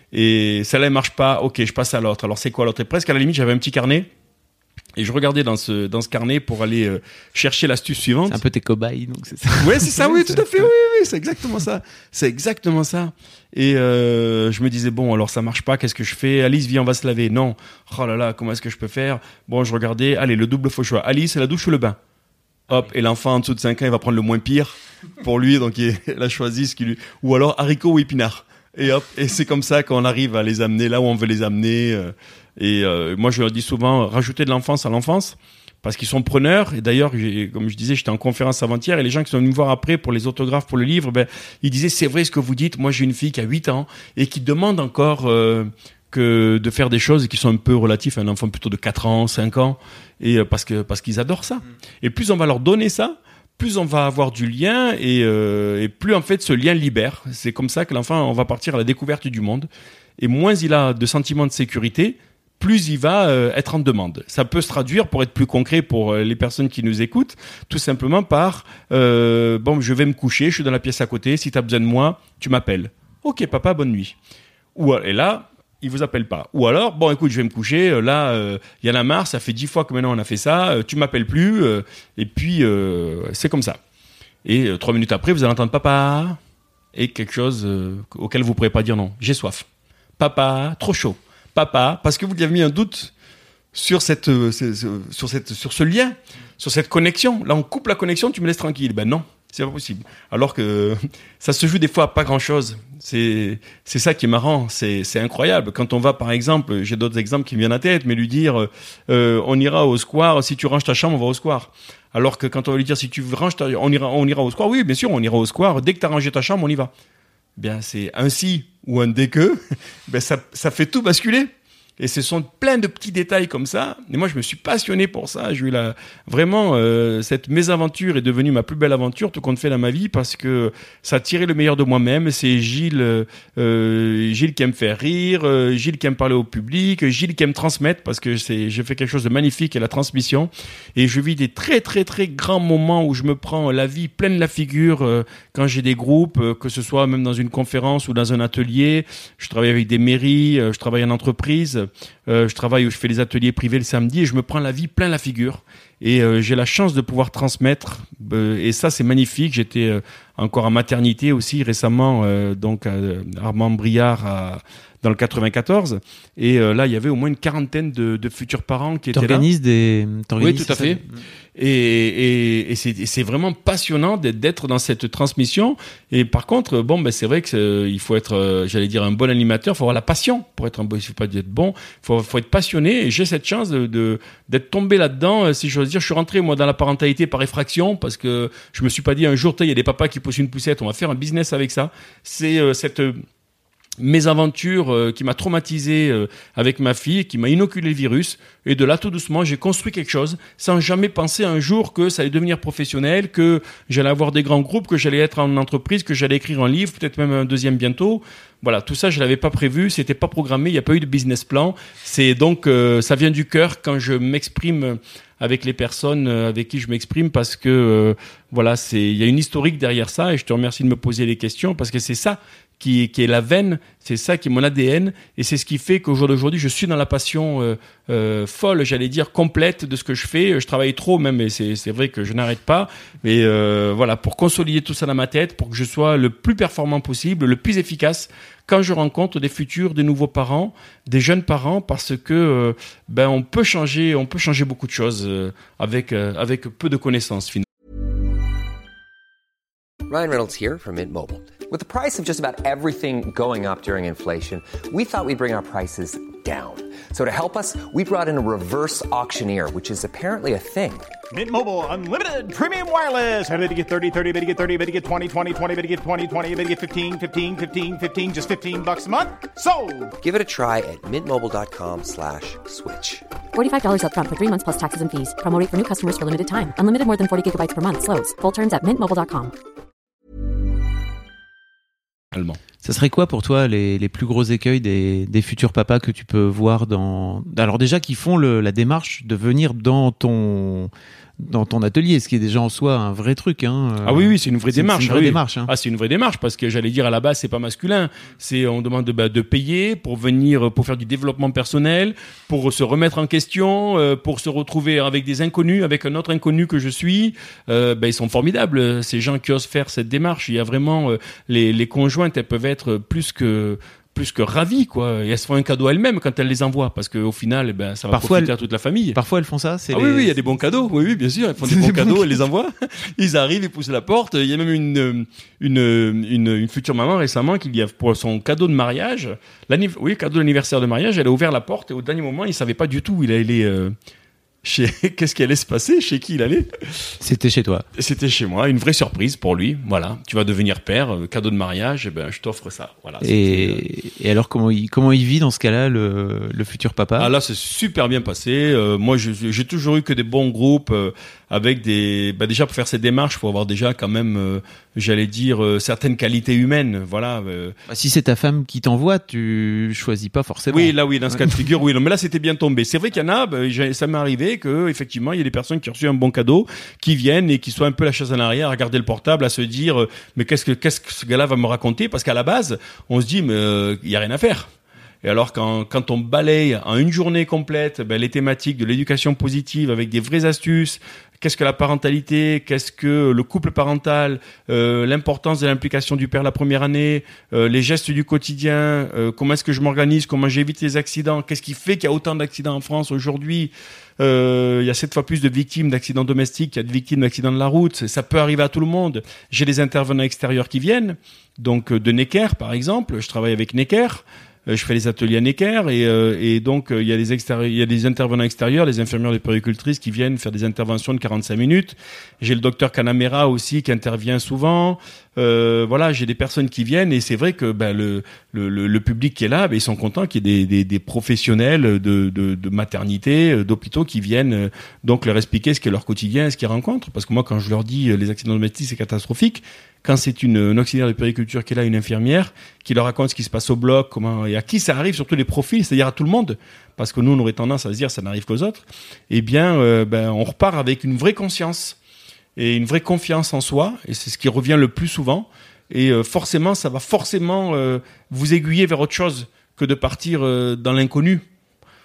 Speaker 2: Et celle-là elle marche pas, ok je passe à l'autre. Alors c'est quoi l'autre? Et presque à la limite j'avais un petit carnet. Et je regardais dans ce dans ce carnet pour aller euh, chercher l'astuce suivante.
Speaker 3: C'est un peu tes cobayes, donc c'est ça.
Speaker 2: Ouais, c'est ça, oui, tout à fait, oui, oui, c'est exactement ça. C'est exactement ça. Et euh, je me disais bon, alors ça marche pas, qu'est-ce que je fais? Alice, viens, on va se laver. Non. Oh là là, comment est-ce que je peux faire? Bon, je regardais, allez, le double faux choix. Alice, la douche ou le bain? Hop, et l'enfant en dessous de cinq ans, il va prendre le moins pire pour lui, donc il a choisi ce qui lui. Ou alors haricots ou épinards. Et hop, et c'est comme ça qu'on arrive à les amener là où on veut les amener. Euh, Et euh, moi, je leur dis souvent, rajouter de l'enfance à l'enfance, parce qu'ils sont preneurs. Et d'ailleurs, j'ai, comme je disais, j'étais en conférence avant-hier, et les gens qui sont venus me voir après pour les autographes pour le livre, ben, ils disaient, c'est vrai ce que vous dites. Moi, j'ai une fille qui a huit ans et qui demande encore euh, que de faire des choses qui sont un peu relatives à un enfant plutôt de quatre ans, cinq ans, et euh, parce que parce qu'ils adorent ça. Et plus on va leur donner ça, plus on va avoir du lien et, euh, et plus en fait ce lien libère. C'est comme ça que l'enfant, on va partir à la découverte du monde. Et moins il a de sentiments de sécurité, plus il va euh, être en demande. Ça peut se traduire, pour être plus concret pour euh, les personnes qui nous écoutent, tout simplement par euh, bon, je vais me coucher, je suis dans la pièce à côté, si tu as besoin de moi, tu m'appelles. Ok papa, bonne nuit. Ou, et là, il vous appelle pas. Ou alors, bon écoute, je vais me coucher, là, il euh, y en a marre, ça fait dix fois que maintenant on a fait ça, euh, tu m'appelles plus, euh, et puis euh, c'est comme ça. Et euh, trois minutes après, vous allez entendre papa, et quelque chose euh, auquel vous ne pourrez pas dire non. J'ai soif. Papa, trop chaud. Papa, parce que vous lui avez mis un doute sur cette, euh, sur cette, sur ce lien, sur cette connexion. Là, on coupe la connexion, tu me laisses tranquille. Ben non, c'est pas possible. Alors que ça se joue des fois à pas grand-chose. C'est, c'est ça qui est marrant. C'est, c'est incroyable. Quand on va, par exemple, j'ai d'autres exemples qui me viennent à la tête, mais lui dire, euh, on ira au square. Si tu ranges ta chambre, on va au square. Alors que quand on va lui dire, si tu ranges ta, on ira, on ira au square. Oui, bien sûr, on ira au square. Dès que tu as rangé ta chambre, on y va. Bien, c'est un si ou un dès que, ben ça, ça fait tout basculer. Et ce sont plein de petits détails comme ça. Et moi, je me suis passionné pour ça. J'ai eu la, vraiment, euh, cette mésaventure est devenue ma plus belle aventure, tout compte fait dans ma vie, parce que ça a tiré le meilleur de moi-même. C'est Gilles, euh, Gilles qui aime faire rire, euh, Gilles qui aime parler au public, Gilles qui aime transmettre, parce que c'est, j'ai fait quelque chose de magnifique, et la transmission. Et je vis des très, très, très grands moments où je me prends la vie pleine la figure, euh, quand j'ai des groupes, euh, que ce soit même dans une conférence ou dans un atelier. Je travaille avec des mairies, euh, je travaille en entreprise. Euh, je travaille où je fais les ateliers privés le samedi et je me prends la vie plein la figure et euh, j'ai la chance de pouvoir transmettre euh, et ça c'est magnifique. J'étais euh, encore en maternité aussi récemment, euh, donc euh, Armand Briard à, dans le quatre-vingt-quatorze. Et euh, là, il y avait au moins une quarantaine de, de futurs parents qui étaient là.
Speaker 3: T'organises des... T'organises
Speaker 2: Oui, tout à
Speaker 3: ça,
Speaker 2: fait.
Speaker 3: des-
Speaker 2: Et, et, et, c'est, et c'est vraiment passionnant d'être, d'être dans cette transmission. Et par contre, bon, ben c'est vrai que c'est, il faut être, euh, j'allais dire, un bon animateur. Il faut avoir la passion pour être un bon. Il faut pas être bon. Il faut, faut être passionné. Et j'ai cette chance de, de d'être tombé là-dedans. Si j'ose dire, je suis rentré moi dans la parentalité par effraction parce que je me suis pas dit un jour, il y a des papas qui poussent une poussette. On va faire un business avec ça. C'est euh, cette euh, mésaventure euh, qui m'a traumatisé euh, avec ma fille, qui m'a inoculé le virus. Et de là, tout doucement, j'ai construit quelque chose sans jamais penser un jour que ça allait devenir professionnel, que j'allais avoir des grands groupes, que j'allais être en entreprise, que j'allais écrire un livre, peut-être même un deuxième bientôt. Voilà, tout ça, je l'avais pas prévu, c'était pas programmé, il n'y a pas eu de business plan. C'est donc, euh, ça vient du cœur quand je m'exprime avec les personnes avec qui je m'exprime parce que, euh, voilà, c'est, il y a une historique derrière ça et je te remercie de me poser les questions parce que c'est ça qui, qui est la veine, c'est ça qui est mon A D N et c'est ce qui fait qu'au jour d'aujourd'hui, je suis dans la passion euh, euh, folle, j'allais dire complète de ce que je fais. Je travaille trop même et c'est, c'est vrai que je n'arrête pas. Mais euh, voilà, pour consolider tout ça dans ma tête, pour que je sois le plus performant possible, le plus efficace quand je rencontre des futurs, des nouveaux parents, des jeunes parents, parce que euh, ben on peut changer, on peut changer beaucoup de choses euh, avec euh, avec peu de connaissances finalement.
Speaker 4: Ryan Reynolds here from Mint Mobile. With the price of just about everything going up during inflation, we thought we'd bring our prices down. So to help us, we brought in a reverse auctioneer, which is apparently a thing.
Speaker 5: Mint Mobile Unlimited Premium Wireless. How to get thirty, thirty, how to get thirty, how to get twenty, twenty, twenty, how to get twenty, twenty, how to get fifteen, fifteen, fifteen, fifteen, just fifteen bucks a month? Sold!
Speaker 4: Give it a try at mintmobile.com slash switch.
Speaker 6: forty-five dollars up front for three months plus taxes and fees. Promo rate for new customers for limited time. Unlimited more than forty gigabytes per month. Slows full terms at mint mobile dot com.
Speaker 3: Ça serait quoi pour toi les, les plus gros écueils des, des futurs papas que tu peux voir dans... Alors déjà, qui font le, la démarche de venir dans ton... dans ton atelier, ce qui est déjà en soi un vrai truc. Hein.
Speaker 2: Ah oui, oui, c'est une vraie
Speaker 3: c'est,
Speaker 2: démarche.
Speaker 3: C'est une vraie
Speaker 2: oui.
Speaker 3: démarche. Hein.
Speaker 2: Ah, c'est une vraie démarche parce que j'allais dire à la base, c'est pas masculin. C'est on demande de, bah, de payer pour venir, pour faire du développement personnel, pour se remettre en question, euh, pour se retrouver avec des inconnus, avec un autre inconnu que je suis. Euh, bah, ils sont formidables ces gens qui osent faire cette démarche. Il y a vraiment euh, les, les conjointes, elles peuvent être plus que plus que ravies, quoi. Et elles se font un cadeau à elles-mêmes quand elles les envoient, parce qu'au final, eh ben, ça va
Speaker 3: Parfois,
Speaker 2: profiter
Speaker 3: elles...
Speaker 2: à toute la famille.
Speaker 3: Parfois, elles font ça. C'est
Speaker 2: ah
Speaker 3: les...
Speaker 2: oui, oui, il y a des bons cadeaux. Oui, oui, bien sûr. Elles font des bons cadeaux, elles les envoient. Ils arrivent, ils poussent la porte. Il y a même une, une, une, une future maman récemment qui, pour son cadeau de mariage, l'anniv... oui, cadeau d'anniversaire de mariage, elle a ouvert la porte et au dernier moment, il savait pas du tout où il allait, euh, chez, qu'est-ce qui allait se passer, chez qui il allait.
Speaker 3: C'était chez toi.
Speaker 2: C'était chez moi, une vraie surprise pour lui. Voilà, tu vas devenir père, euh, cadeau de mariage, et ben je t'offre ça. Voilà.
Speaker 3: Et, euh... et alors comment il comment il vit dans ce cas-là le, le futur papa?
Speaker 2: Ah là, c'est super bien passé. Euh, moi, je, j'ai toujours eu que des bons groupes euh, avec des. Bah déjà pour faire ces démarches, faut avoir déjà quand même, euh, j'allais dire, euh, certaines qualités humaines. Voilà. Euh...
Speaker 3: Bah, si c'est ta femme qui t'envoie, tu choisis pas forcément.
Speaker 2: Oui, là, oui, dans ce cas de figure, oui. Non, mais là, c'était bien tombé. C'est vrai qu'il y en a. Bah, ça m'est arrivé que effectivement, il y a des personnes qui ont reçu un bon cadeau, qui viennent et qui soient un peu la chaise en arrière, à regarder le portable, à se dire, euh, mais qu'est-ce que qu'est-ce que ce gars-là va me raconter? Parce qu'à la base, on se dit, mais il euh, y a rien à faire. Et alors, quand, quand on balaye en une journée complète ben, les thématiques de l'éducation positive avec des vraies astuces, qu'est-ce que la parentalité, qu'est-ce que le couple parental, euh, l'importance de l'implication du père la première année, euh, les gestes du quotidien, euh, comment est-ce que je m'organise, comment j'évite les accidents, qu'est-ce qui fait qu'il y a autant d'accidents en France aujourd'hui, euh, il y a sept fois plus de victimes d'accidents domestiques qu'il y a de victimes d'accidents de la route, ça peut arriver à tout le monde. J'ai des intervenants extérieurs qui viennent, donc de Necker par exemple, je travaille avec Necker. Je fais les ateliers à Necker et, euh, et donc il euh, y a des extéri- il y a des intervenants extérieurs, les infirmières, les puéricultrices qui viennent faire des interventions de quarante-cinq minutes. J'ai le docteur Canamera aussi qui intervient souvent. Euh, voilà, j'ai des personnes qui viennent et c'est vrai que ben, le, le, le public qui est là, ben, ils sont contents qu'il y ait des, des, des professionnels de, de, de maternité, d'hôpitaux qui viennent donc leur expliquer ce qu'est leur quotidien, ce qu'ils rencontrent. Parce que moi, quand je leur dis les accidents domestiques, c'est catastrophique. Quand c'est une, une auxiliaire de puériculture qui est là, une infirmière, qui leur raconte ce qui se passe au bloc, comment et à qui ça arrive, surtout les profils, c'est-à-dire à tout le monde, parce que nous, on aurait tendance à se dire ça n'arrive qu'aux autres, eh bien, euh, ben, on repart avec une vraie conscience et une vraie confiance en soi, et c'est ce qui revient le plus souvent, et euh, forcément, ça va forcément euh, vous aiguiller vers autre chose que de partir euh, dans l'inconnu.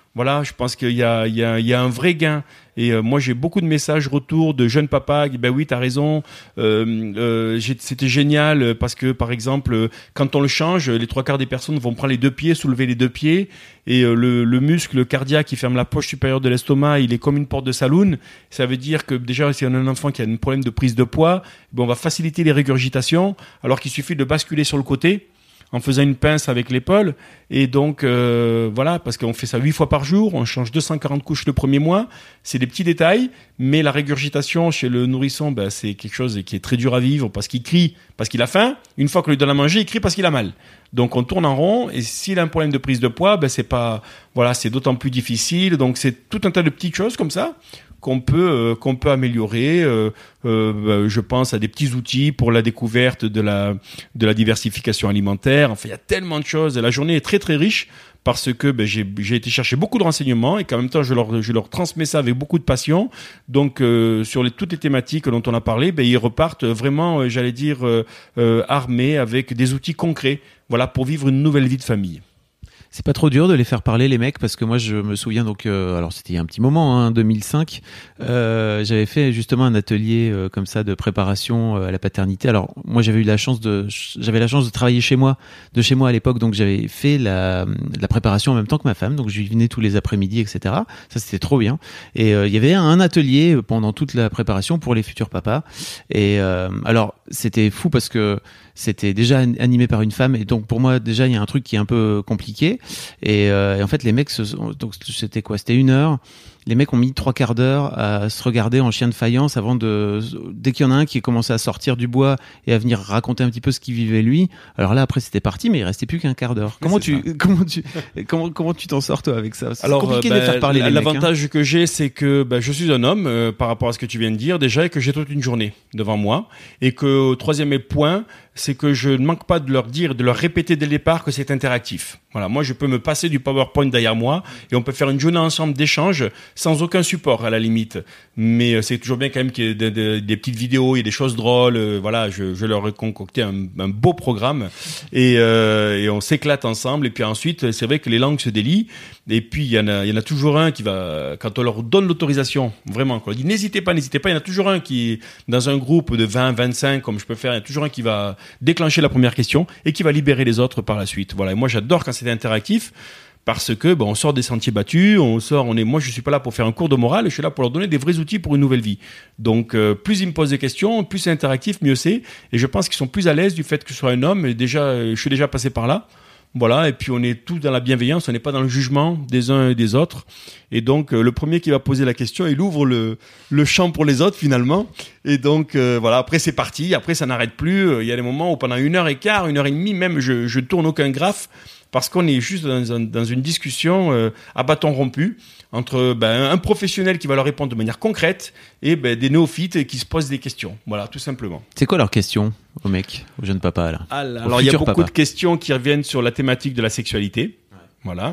Speaker 2: Voilà, je pense qu'il y a, il y a, il y a un vrai gain. Et euh, moi, j'ai beaucoup de messages retour de jeunes papas qui disent ben oui, t'as raison, euh, euh, j'ai, c'était génial parce que, par exemple, quand on le change, les trois quarts des personnes vont prendre les deux pieds, soulever les deux pieds, et euh, le, le muscle cardiaque qui ferme la poche supérieure de l'estomac, il est comme une porte de saloon. Ça veut dire que déjà, si on a un enfant qui a un problème de prise de poids, ben, on va faciliter les régurgitations, alors qu'il suffit de basculer sur le côté en faisant une pince avec l'épaule. Et donc, euh, voilà, parce qu'on fait ça huit fois par jour, on change deux cent quarante couches le premier mois. C'est des petits détails, mais la régurgitation chez le nourrisson, ben, c'est quelque chose qui est très dur à vivre parce qu'il crie, parce qu'il a faim. Une fois qu'on lui donne à manger, il crie parce qu'il a mal. Donc, on tourne en rond. Et s'il a un problème de prise de poids, ben, c'est pas, voilà, c'est d'autant plus difficile. Donc, c'est tout un tas de petites choses comme ça qu'on peut euh, qu'on peut améliorer. Euh, euh, je pense à des petits outils pour la découverte de la de la diversification alimentaire. Enfin, il y a tellement de choses. La journée est très très riche parce que ben, j'ai j'ai été chercher beaucoup de renseignements et qu'en même temps je leur je leur transmets ça avec beaucoup de passion. Donc euh, sur les toutes les thématiques dont on a parlé, ben ils repartent vraiment, euh, j'allais dire, euh, euh, armés avec des outils concrets. Voilà, pour vivre une nouvelle vie de famille.
Speaker 3: C'est pas trop dur de les faire parler, les mecs, parce que moi je me souviens donc, euh, alors c'était il y a un petit moment, hein, deux mille cinq, euh, j'avais fait justement un atelier euh, comme ça de préparation euh, à la paternité. Alors moi j'avais eu la chance de, j'avais la chance de travailler chez moi, de chez moi à l'époque, donc j'avais fait la, la préparation en même temps que ma femme, donc je venais tous les après-midi, et cetera. Ça c'était trop bien. Et euh, il y avait un atelier pendant toute la préparation pour les futurs papas. Et euh, alors c'était fou parce que c'était déjà animé par une femme et donc pour moi déjà il y a un truc qui est un peu compliqué et, euh, et en fait les mecs se sont, donc c'était quoi c'était une heure, les mecs ont mis trois quarts d'heure à se regarder en chien de faïence avant de, dès qu'il y en a un qui a commencé à sortir du bois et à venir raconter un petit peu ce qu'il vivait lui, alors là après c'était parti mais il restait plus qu'un quart d'heure. Comment tu, comment tu comment comment tu t'en sors toi avec ça? C'est
Speaker 2: alors,
Speaker 3: compliqué
Speaker 2: euh,
Speaker 3: de
Speaker 2: bah,
Speaker 3: les faire parler les
Speaker 2: l'avantage
Speaker 3: mecs, hein.
Speaker 2: que j'ai c'est que bah, je suis un homme euh, par rapport à ce que tu viens de dire déjà et que j'ai toute une journée devant moi et que troisième point c'est que je ne manque pas de leur dire, de leur répéter dès le départ que c'est interactif. Voilà, moi je peux me passer du PowerPoint derrière moi et on peut faire une journée ensemble d'échange sans aucun support à la limite. Mais c'est toujours bien quand même qu'il y ait des, des, des petites vidéos, il y a des choses drôles. Euh, voilà, je, je leur ai concocté un, un beau programme et, euh, et on s'éclate ensemble. Et puis ensuite, c'est vrai que les langues se délient. Et puis il y en a, il y en a toujours un qui va, quand on leur donne l'autorisation, vraiment, quand on dit n'hésitez pas, n'hésitez pas, il y en a toujours un qui, dans un groupe de vingt, vingt-cinq, comme je peux faire, il y a toujours un qui va déclencher la première question et qui va libérer les autres par la suite. Voilà. Et moi, j'adore quand c'est interactif parce que bon, on sort des sentiers battus, on sort, on est. Moi, je suis pas là pour faire un cours de morale, je suis là pour leur donner des vrais outils pour une nouvelle vie. Donc, euh, plus ils me posent des questions, plus c'est interactif, mieux c'est. Et je pense qu'ils sont plus à l'aise du fait que je sois un homme. Et déjà, je suis déjà passé par là. Voilà, et puis on est tous dans la bienveillance, on n'est pas dans le jugement des uns et des autres. Et donc, euh, le premier qui va poser la question, il ouvre le, le champ pour les autres finalement. Et donc, euh, voilà, après c'est parti, après ça n'arrête plus. Il y a des moments où pendant une heure et quart, une heure et demie même, je, je tourne aucun graphe parce qu'on est juste dans, un, dans une discussion euh, à bâton rompu entre ben, un professionnel qui va leur répondre de manière concrète et ben, des néophytes qui se posent des questions. Voilà, tout simplement.
Speaker 3: C'est quoi leurs questions aux mecs, aux jeunes papas là?
Speaker 2: Ah, là alors il y a beaucoup
Speaker 3: papa.
Speaker 2: de questions qui reviennent sur la thématique de la sexualité, ouais. Voilà,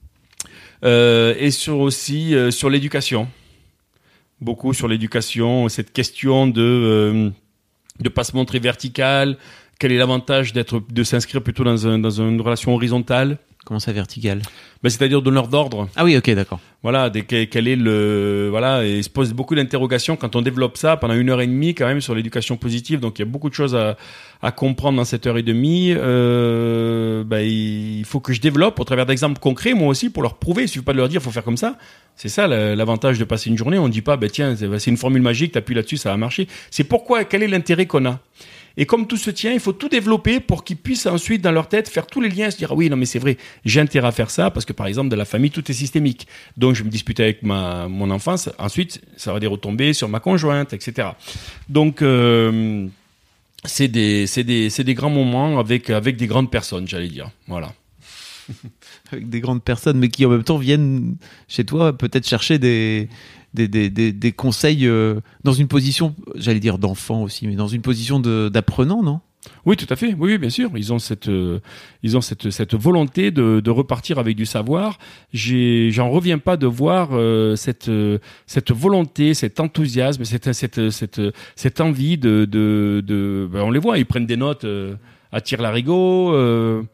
Speaker 2: euh, et sur aussi euh, sur l'éducation. Beaucoup sur l'éducation, cette question de euh, de pas se montrer vertical. Quel est l'avantage d'être de s'inscrire plutôt dans un dans une relation horizontale?
Speaker 3: Comment ça vertical?
Speaker 2: Ben, c'est-à-dire donneur d'ordre.
Speaker 3: Ah oui, ok, d'accord.
Speaker 2: Voilà, des, quel est le voilà, et il se pose beaucoup d'interrogations quand on développe ça pendant une heure et demie quand même sur l'éducation positive. Donc il y a beaucoup de choses à, à comprendre dans cette heure et demie. Euh, ben, il faut que je développe au travers d'exemples concrets moi aussi pour leur prouver. Il suffit pas de leur dire faut faire comme ça. C'est ça l'avantage de passer une journée. On dit pas ben tiens c'est une formule magique, t'appuies là-dessus ça va marcher. C'est pourquoi quel est l'intérêt qu'on a. Et comme tout se tient, il faut tout développer pour qu'ils puissent ensuite, dans leur tête, faire tous les liens, se dire ah oui, non mais c'est vrai, j'ai intérêt à faire ça parce que par exemple, dans la famille, tout est systémique. Donc je vais me disputer avec ma mon enfance. Ensuite, ça va des retombées sur ma conjointe, et cetera. Donc euh, c'est des c'est des c'est des grands moments avec avec des grandes personnes, j'allais dire. Voilà.
Speaker 3: Avec des grandes personnes, mais qui en même temps viennent chez toi peut-être chercher des Des, des, des, des conseils euh, dans une position, j'allais dire d'enfant aussi, mais dans une position de, d'apprenant, non?
Speaker 2: Oui, tout à fait. Oui, oui, bien sûr. Ils ont cette, euh, ils ont cette, cette volonté de, de repartir avec du savoir. J'ai, j'en reviens pas de voir euh, cette, euh, cette volonté, cet enthousiasme, cette, cette, cette, cette envie de, de, de. Ben, on les voit, ils prennent des notes euh, à tire-larigot. Euh,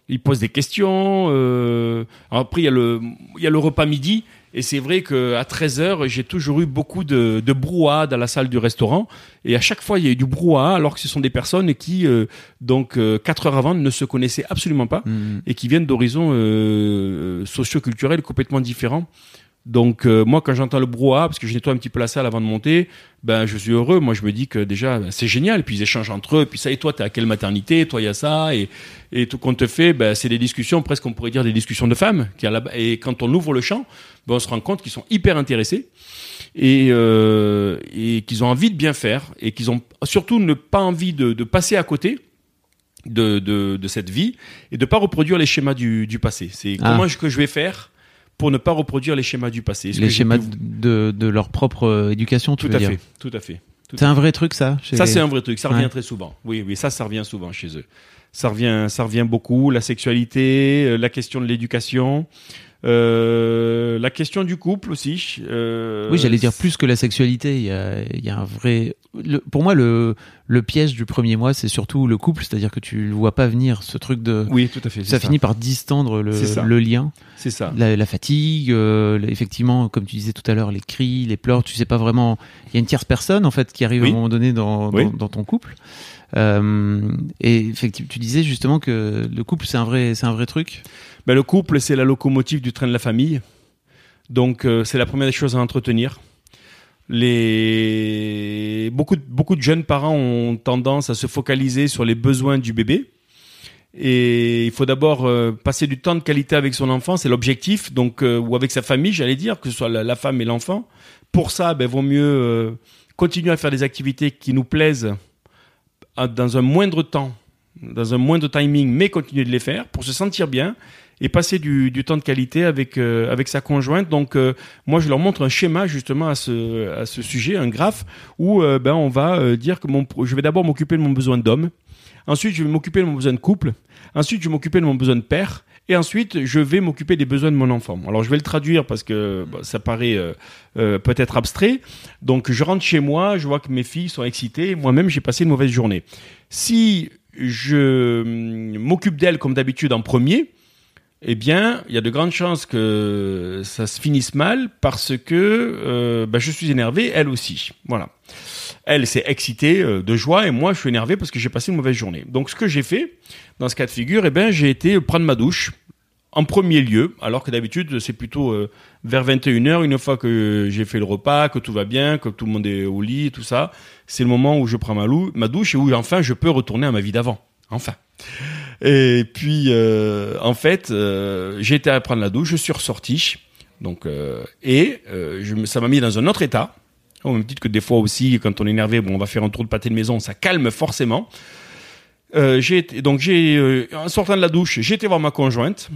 Speaker 2: Ils posent des questions. Euh... Alors après, il y a le, il y a le repas midi. Et c'est vrai qu'à treize heures, j'ai toujours eu beaucoup de, de brouhaha dans la salle du restaurant. Et à chaque fois, il y a eu du brouhaha, alors que ce sont des personnes qui, euh, donc, euh, quatre heures avant, ne se connaissaient absolument pas mmh. et qui viennent d'horizons euh, socio-culturels complètement différents. Donc, euh, moi, quand j'entends le brouhaha, parce que je nettoie un petit peu la salle avant de monter, ben, je suis heureux. Moi, je me dis que déjà, ben, c'est génial. Et puis, ils échangent entre eux. Et puis, ça, et toi, t'es à quelle maternité? Toi, il y a ça. Et, et tout qu'on te fait, ben, c'est des discussions, presque, on pourrait dire des discussions de femmes. Qui a là- et quand on ouvre le champ, ben, on se rend compte qu'ils sont hyper intéressés. Et, euh, et qu'ils ont envie de bien faire. Et qu'ils ont surtout ne pas envie de, de passer à côté de, de, de cette vie. Et de pas reproduire les schémas du, du passé. C'est ah. comment je, que je vais faire pour ne pas reproduire les schémas du passé. Est-ce
Speaker 3: les
Speaker 2: que
Speaker 3: schémas
Speaker 2: pu...
Speaker 3: de, de leur propre éducation, tu
Speaker 2: tout
Speaker 3: veux
Speaker 2: à
Speaker 3: dire.
Speaker 2: Fait, tout à fait. Tout
Speaker 3: c'est
Speaker 2: à
Speaker 3: un
Speaker 2: fait.
Speaker 3: vrai truc, ça chez
Speaker 2: Ça,
Speaker 3: les...
Speaker 2: c'est un vrai truc. Ça revient
Speaker 3: ouais.
Speaker 2: très souvent. Oui, oui, ça, ça revient souvent chez eux. Ça revient, ça revient beaucoup. La sexualité, la question de l'éducation, euh, la question du couple aussi. Euh...
Speaker 3: Oui, j'allais dire plus que la sexualité. Il y a, il y a un vrai... Le, pour moi, le, le piège du premier mois, c'est surtout le couple. C'est-à-dire que tu le vois pas venir, ce truc de...
Speaker 2: Oui, tout à fait.
Speaker 3: Ça, ça finit par distendre le, le lien.
Speaker 2: C'est ça.
Speaker 3: La, la fatigue, euh, effectivement, comme tu disais tout à l'heure, les cris, les pleurs, tu sais pas vraiment... Il y a une tierce personne, en fait, qui arrive oui. à un moment donné dans, dans, oui. dans ton couple. Euh, et effectivement, tu disais justement que le couple, c'est un vrai, c'est un vrai truc.
Speaker 2: Ben, le couple, c'est la locomotive du train de la famille. Donc, euh, c'est la première des choses à entretenir. Les... Beaucoup, de, beaucoup de jeunes parents ont tendance à se focaliser sur les besoins du bébé. Et il faut d'abord euh, passer du temps de qualité avec son enfant, c'est l'objectif, donc, euh, ou avec sa famille, j'allais dire, que ce soit la, la femme et l'enfant. Pour ça, ben, vaut mieux euh, continuer à faire des activités qui nous plaisent à, dans un moindre temps, dans un moindre timing, mais continuer de les faire pour se sentir bien et passer du, du temps de qualité avec, euh, avec sa conjointe. Donc, euh, moi, je leur montre un schéma justement à ce, à ce sujet, un graphe, où euh, ben, on va euh, dire que mon, je vais d'abord m'occuper de mon besoin d'homme, ensuite je vais m'occuper de mon besoin de couple, ensuite je vais m'occuper de mon besoin de père, et ensuite je vais m'occuper des besoins de mon enfant. Alors, je vais le traduire parce que bah, ça paraît euh, euh, peut-être abstrait. Donc, je rentre chez moi, je vois que mes filles sont excitées, moi-même j'ai passé une mauvaise journée. Si je m'occupe d'elles comme d'habitude en premier, eh bien, il y a de grandes chances que ça se finisse mal parce que euh, bah, je suis énervé, elle aussi. Voilà. Elle s'est excitée euh, de joie et moi, je suis énervé parce que j'ai passé une mauvaise journée. Donc, ce que j'ai fait, dans ce cas de figure, eh ben, j'ai été prendre ma douche en premier lieu, alors que d'habitude, c'est plutôt euh, vers vingt et une heures, une fois que j'ai fait le repas, que tout va bien, que tout le monde est au lit et tout ça. C'est le moment où je prends ma, lou- ma douche et où, enfin, je peux retourner à ma vie d'avant. Enfin. Et puis, euh, en fait, euh, j'ai été à prendre la douche, je suis ressorti, donc euh, et euh, je me, ça m'a mis dans un autre état. Au même titre que des fois aussi, quand on est énervé, bon, on va faire un tour de pâté de maison, ça calme forcément. Euh, j'ai été, donc j'ai, euh, en sortant de la douche, j'ai été voir ma conjointe.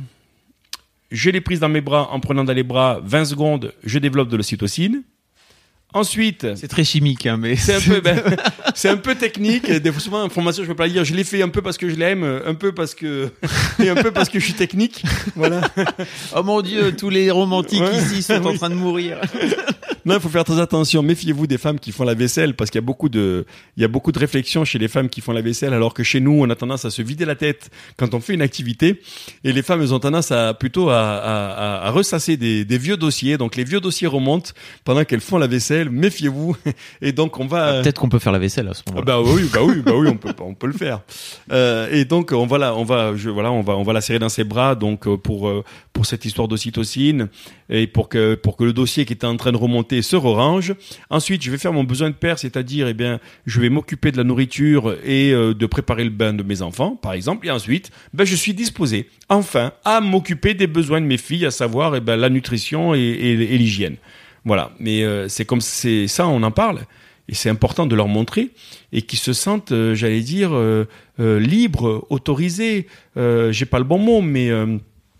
Speaker 2: Je l'ai prise dans mes bras, en prenant dans les bras vingt secondes, je développe de l'ocytocine. Ensuite,
Speaker 3: c'est très chimique, hein, mais
Speaker 2: c'est un peu, ben, c'est un peu technique. Des fois, souvent, en formation, je peux pas le dire. Je l'ai fait un peu parce que je l'aime, un peu parce que, et un peu parce que je suis technique. Voilà.
Speaker 3: Oh mon Dieu, tous les romantiques ouais. ici sont oui. en train de mourir.
Speaker 2: Non, il faut faire très attention. Méfiez-vous des femmes qui font la vaisselle parce qu'il y a beaucoup de, il y a beaucoup de réflexions chez les femmes qui font la vaisselle, alors que chez nous, on a tendance à se vider la tête quand on fait une activité. Et les femmes, elles ont tendance à plutôt à, à, à ressasser des, des vieux dossiers. Donc les vieux dossiers remontent pendant qu'elles font la vaisselle. Méfiez-vous. Et donc on va.
Speaker 3: Ah, peut-être qu'on peut faire la vaisselle à ce moment-là.
Speaker 2: Bah oui, bah oui, bah oui, on peut, on peut le faire. Euh, et donc on va la, on va, je, voilà, on va, on va la serrer dans ses bras. Donc pour pour cette histoire d'ocytocine et pour que pour que le dossier qui était en train de remonter se rerange. Ensuite, je vais faire mon besoin de père, c'est-à-dire, eh bien, je vais m'occuper de la nourriture et euh, de préparer le bain de mes enfants, par exemple. Et ensuite, ben, je suis disposé, enfin, à m'occuper des besoins de mes filles, à savoir, eh ben, la nutrition et, et, et l'hygiène. Voilà. Mais euh, c'est comme c'est ça, on en parle. Et c'est important de leur montrer et qu'ils se sentent, euh, j'allais dire, euh, euh, libres, autorisés. Euh, j'ai pas le bon mot, mais euh,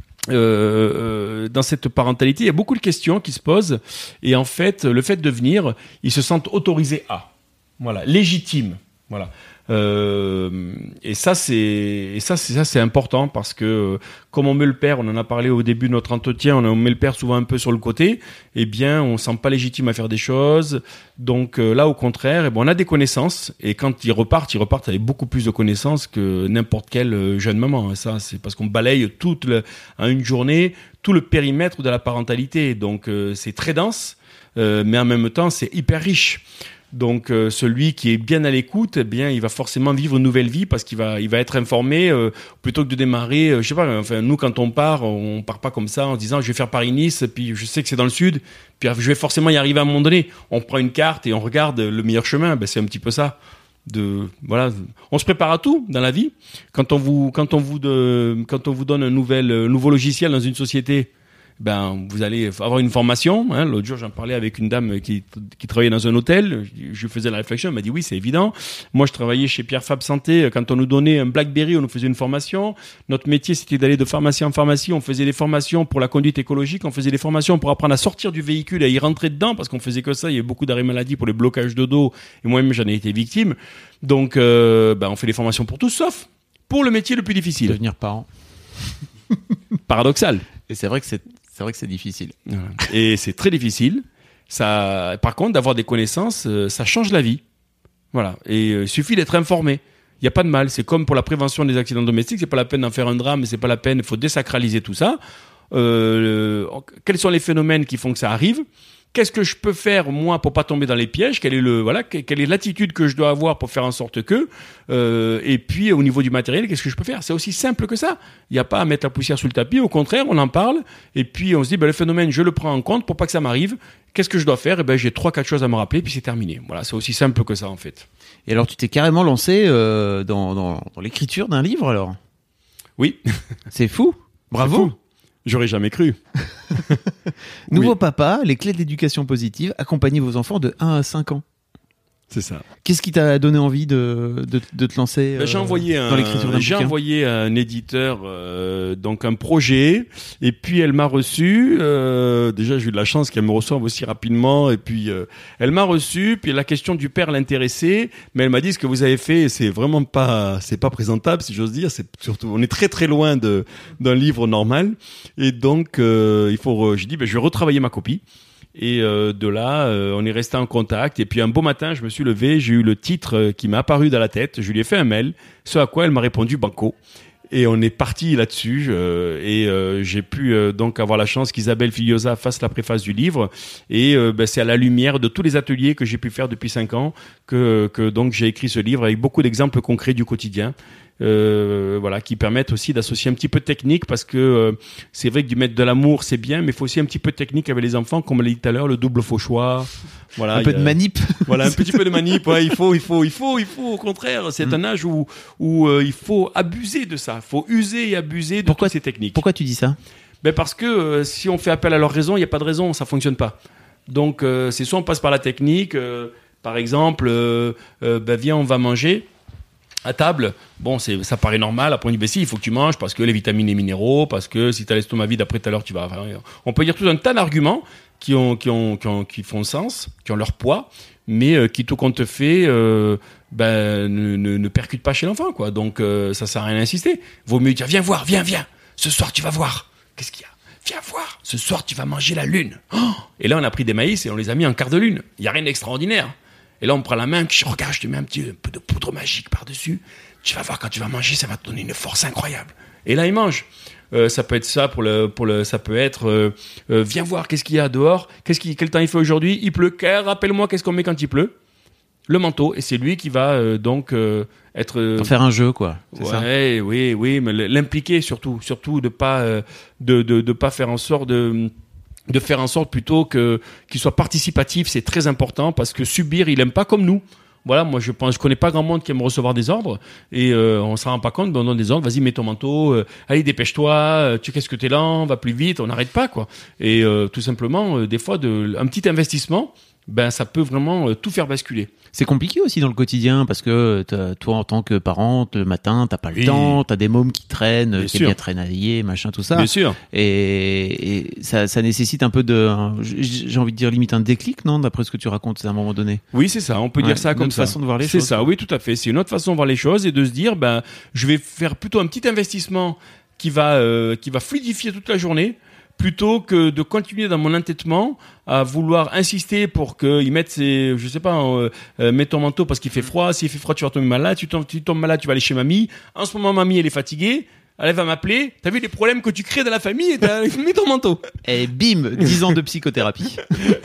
Speaker 2: Euh, dans cette parentalité, il y a beaucoup de questions qui se posent et en fait, le fait de venir, ils se sentent autorisés à, voilà, légitimes. Voilà. Euh, et ça c'est et ça c'est ça c'est important parce que euh, comme on met le père, on en a parlé au début de notre entretien, on, a, on met le père souvent un peu sur le côté, eh bien on se sent pas légitime à faire des choses. Donc euh, là au contraire, eh ben, on a des connaissances et quand ils repartent, ils repartent avec beaucoup plus de connaissances que n'importe quelle euh, jeune maman. Et ça c'est parce qu'on balaye toute le, en une journée tout le périmètre de la parentalité. Donc euh, c'est très dense, euh, mais en même temps c'est hyper riche. Donc euh, celui qui est bien à l'écoute, eh bien il va forcément vivre une nouvelle vie parce qu'il va il va être informé euh, plutôt que de démarrer. Euh, je sais pas. Enfin nous quand on part, on part pas comme ça en disant je vais faire Paris-Nice, puis je sais que c'est dans le sud, puis je vais forcément y arriver à un moment donné. On prend une carte et on regarde le meilleur chemin. Ben c'est un petit peu ça. De voilà, on se prépare à tout dans la vie. Quand on vous quand on vous de, quand on vous donne un nouvel un nouveau logiciel dans une société. Ben, vous allez avoir une formation. Hein. L'autre jour, j'en parlais avec une dame qui, qui travaillait dans un hôtel. Je lui faisais la réflexion. Elle m'a dit oui, c'est évident. Moi, je travaillais chez Pierre Fabre Santé. Quand on nous donnait un BlackBerry, on nous faisait une formation. Notre métier, c'était d'aller de pharmacie en pharmacie. On faisait des formations pour la conduite écologique. On faisait des formations pour apprendre à sortir du véhicule et à y rentrer dedans parce qu'on faisait que ça. Il y avait beaucoup d'arrêts maladie pour les blocages de dos. Et moi-même, j'en ai été victime. Donc, euh, ben, on fait des formations pour tous, sauf pour le métier le plus difficile.
Speaker 3: Devenir parent.
Speaker 2: Paradoxal.
Speaker 3: Et c'est vrai que c'est C'est vrai que c'est difficile.
Speaker 2: Voilà. Et c'est très difficile. Ça, par contre, d'avoir des connaissances, euh, ça change la vie. Voilà. Et il euh, suffit d'être informé. Il n'y a pas de mal. C'est comme pour la prévention des accidents domestiques. C'est pas la peine d'en faire un drame. C'est pas la peine. Il faut désacraliser tout ça. Euh, quels sont les phénomènes qui font que ça arrive ? Qu'est-ce que je peux faire moi pour pas tomber dans les pièges ? Quelle est le voilà quelle est l'attitude que je dois avoir pour faire en sorte que euh, et puis au niveau du matériel, qu'est-ce que je peux faire ? C'est aussi simple que ça. Il n'y a pas à mettre la poussière sous le tapis. Au contraire, on en parle et puis on se dit ben, le phénomène, je le prends en compte pour pas que ça m'arrive. Qu'est-ce que je dois faire ? Et ben j'ai trois quatre choses à me rappeler puis c'est terminé. Voilà, c'est aussi simple que ça en fait.
Speaker 3: Et alors tu t'es carrément lancé euh, dans, dans dans l'écriture d'un livre alors ?
Speaker 2: Oui.
Speaker 3: C'est fou. Bravo.
Speaker 2: C'est fou. J'aurais jamais cru.
Speaker 3: Nouveau
Speaker 2: Oui.
Speaker 3: papa, les clés de l'éducation positive, accompagnez vos enfants de un à cinq ans.
Speaker 2: C'est ça.
Speaker 3: Qu'est-ce qui t'a donné envie de, de, de te lancer
Speaker 2: Ben, j'ai
Speaker 3: euh,
Speaker 2: envoyé un,
Speaker 3: dans l'écriture d'un
Speaker 2: j'ai
Speaker 3: bouquin
Speaker 2: envoyé à un éditeur euh, donc un projet et puis elle m'a reçu. Euh, déjà j'ai eu de la chance qu'elle me reçoive aussi rapidement et puis euh, elle m'a reçu. Puis la question du père l'intéressait, mais elle m'a dit ce que vous avez fait c'est vraiment pas c'est pas présentable si j'ose dire. C'est surtout on est très très loin de d'un livre normal et donc euh, il faut. J'ai dit ben je vais retravailler ma copie. Et euh, de là, euh, on est resté en contact. Et puis un beau matin, je me suis levé, j'ai eu le titre euh, qui m'est apparu dans la tête. Je lui ai fait un mail, ce à quoi elle m'a répondu banco. Et on est parti là-dessus. Euh, et euh, j'ai pu euh, donc avoir la chance qu'Isabelle Filiosa fasse la préface du livre. Et euh, ben, c'est à la lumière de tous les ateliers que j'ai pu faire depuis cinq ans que, que donc j'ai écrit ce livre avec beaucoup d'exemples concrets du quotidien. Euh, voilà, qui permettent aussi d'associer un petit peu de technique parce que euh, c'est vrai que du mettre de l'amour c'est bien, mais il faut aussi un petit peu de technique avec les enfants, comme on l'a dit tout à l'heure, le double faux choix. Voilà,
Speaker 3: un peu
Speaker 2: a,
Speaker 3: de manip.
Speaker 2: Voilà, un petit peu de manip. Ouais, il faut, il faut, il faut, il faut. Au contraire, c'est mm. un âge où où euh, il faut abuser de ça. Il faut user et abuser de
Speaker 3: pourquoi,
Speaker 2: toutes ces techniques.
Speaker 3: Pourquoi tu dis ça ?
Speaker 2: Ben parce que euh, si on fait appel à leur raison, il y a pas de raison, ça fonctionne pas. Donc euh, c'est soit on passe par la technique, euh, par exemple, euh, euh, ben viens on va manger. À table, bon, c'est, ça paraît normal. Après, on dit, ben si, il faut que tu manges parce que les vitamines et minéraux, parce que si tu as l'estomac vide après tout à l'heure, tu vas. Enfin, on peut dire tout un tas d'arguments qui ont, qui ont, qui ont, qui font sens, qui ont leur poids, mais euh, qui tout compte fait, euh, ben, ne, ne, ne percutent pas chez l'enfant, quoi. Donc, euh, ça sert à rien d'insister. Vaut mieux dire, viens voir, viens, viens. Ce soir, tu vas voir. Qu'est-ce qu'il y a ? Viens voir. Ce soir, tu vas manger la lune. Oh et là, on a pris des maïs et on les a mis en quart de lune. Il y a rien d'extraordinaire. Et là, on prend la main, je regarde, je te mets un petit peu de poudre magique par-dessus. Tu vas voir, quand tu vas manger, ça va te donner une force incroyable. Et là, il mange. Euh, ça peut être ça pour le, pour le, ça peut être, euh, euh, viens voir, qu'est-ce qu'il y a dehors, qu'est-ce qui, quel temps il fait aujourd'hui, il pleut, rappelle-moi qu'est-ce qu'on met quand il pleut. Le manteau, et c'est lui qui va euh, donc euh, être. Euh,
Speaker 3: en faire un jeu, quoi. C'est
Speaker 2: ouais,
Speaker 3: ça
Speaker 2: oui, oui, mais l'impliquer surtout, surtout de pas, euh, de, de, de pas faire en sorte de. de faire en sorte plutôt que qu'il soit participatif, c'est très important parce que subir, il aime pas comme nous. Voilà, moi je pense, je connais pas grand monde qui aime recevoir des ordres et euh, on s'en rend pas compte, mais on donne des ordres, vas-y mets ton manteau, euh, allez dépêche-toi, euh, tu qu'est-ce que t'es lent, va plus vite, on n'arrête pas quoi. Et euh, tout simplement, euh, des fois, de, un petit investissement ben ça peut vraiment euh, tout faire basculer.
Speaker 3: C'est compliqué aussi dans le quotidien parce que toi, en tant que parent, le matin, t'as pas le
Speaker 2: Oui.
Speaker 3: temps, t'as des mômes qui traînent,
Speaker 2: Bien
Speaker 3: qui
Speaker 2: sûr.
Speaker 3: bien traînaillés, machin, tout ça.
Speaker 2: Bien sûr.
Speaker 3: Et, et ça, ça nécessite un peu de, un- j'ai envie de dire limite un déclic, non, d'après ce que tu racontes à un moment donné.
Speaker 2: Oui, c'est ça. On peut
Speaker 3: Ouais,
Speaker 2: dire ça
Speaker 3: une
Speaker 2: comme
Speaker 3: autre
Speaker 2: ça.
Speaker 3: façon de voir les
Speaker 2: c'est
Speaker 3: choses.
Speaker 2: ça. Oui, tout à fait. C'est une autre façon de voir les choses et de se dire, ben, je vais faire plutôt un petit investissement qui va, euh, qui va fluidifier toute la journée, plutôt que de continuer dans mon entêtement à vouloir insister pour qu'ils mettent ses, je sais pas, euh, euh, mets ton manteau parce qu'il fait froid. S'il fait froid, tu vas tomber malade. Tu tombes, tu tombes malade, tu vas aller chez mamie. En ce moment, mamie, elle est fatiguée. Elle va m'appeler. T'as vu les problèmes que tu crées dans la famille et t'as mis ton manteau.
Speaker 3: Et bim, dix ans de psychothérapie.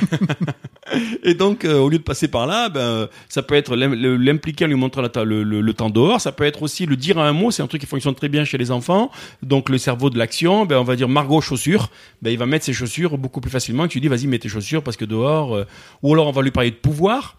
Speaker 2: Et donc, euh, au lieu de passer par là, ben, ça peut être l'im- le- l'impliquer en lui montrant la ta- le, le, le temps dehors. Ça peut être aussi le dire à un mot. C'est un truc qui fonctionne très bien chez les enfants. Donc, le cerveau de l'action, ben, on va dire Margot chaussures. Ben, il va mettre ses chaussures beaucoup plus facilement. Tu lui dis, vas-y, mets tes chaussures parce que dehors. euh, Ou alors, on va lui parler de pouvoir.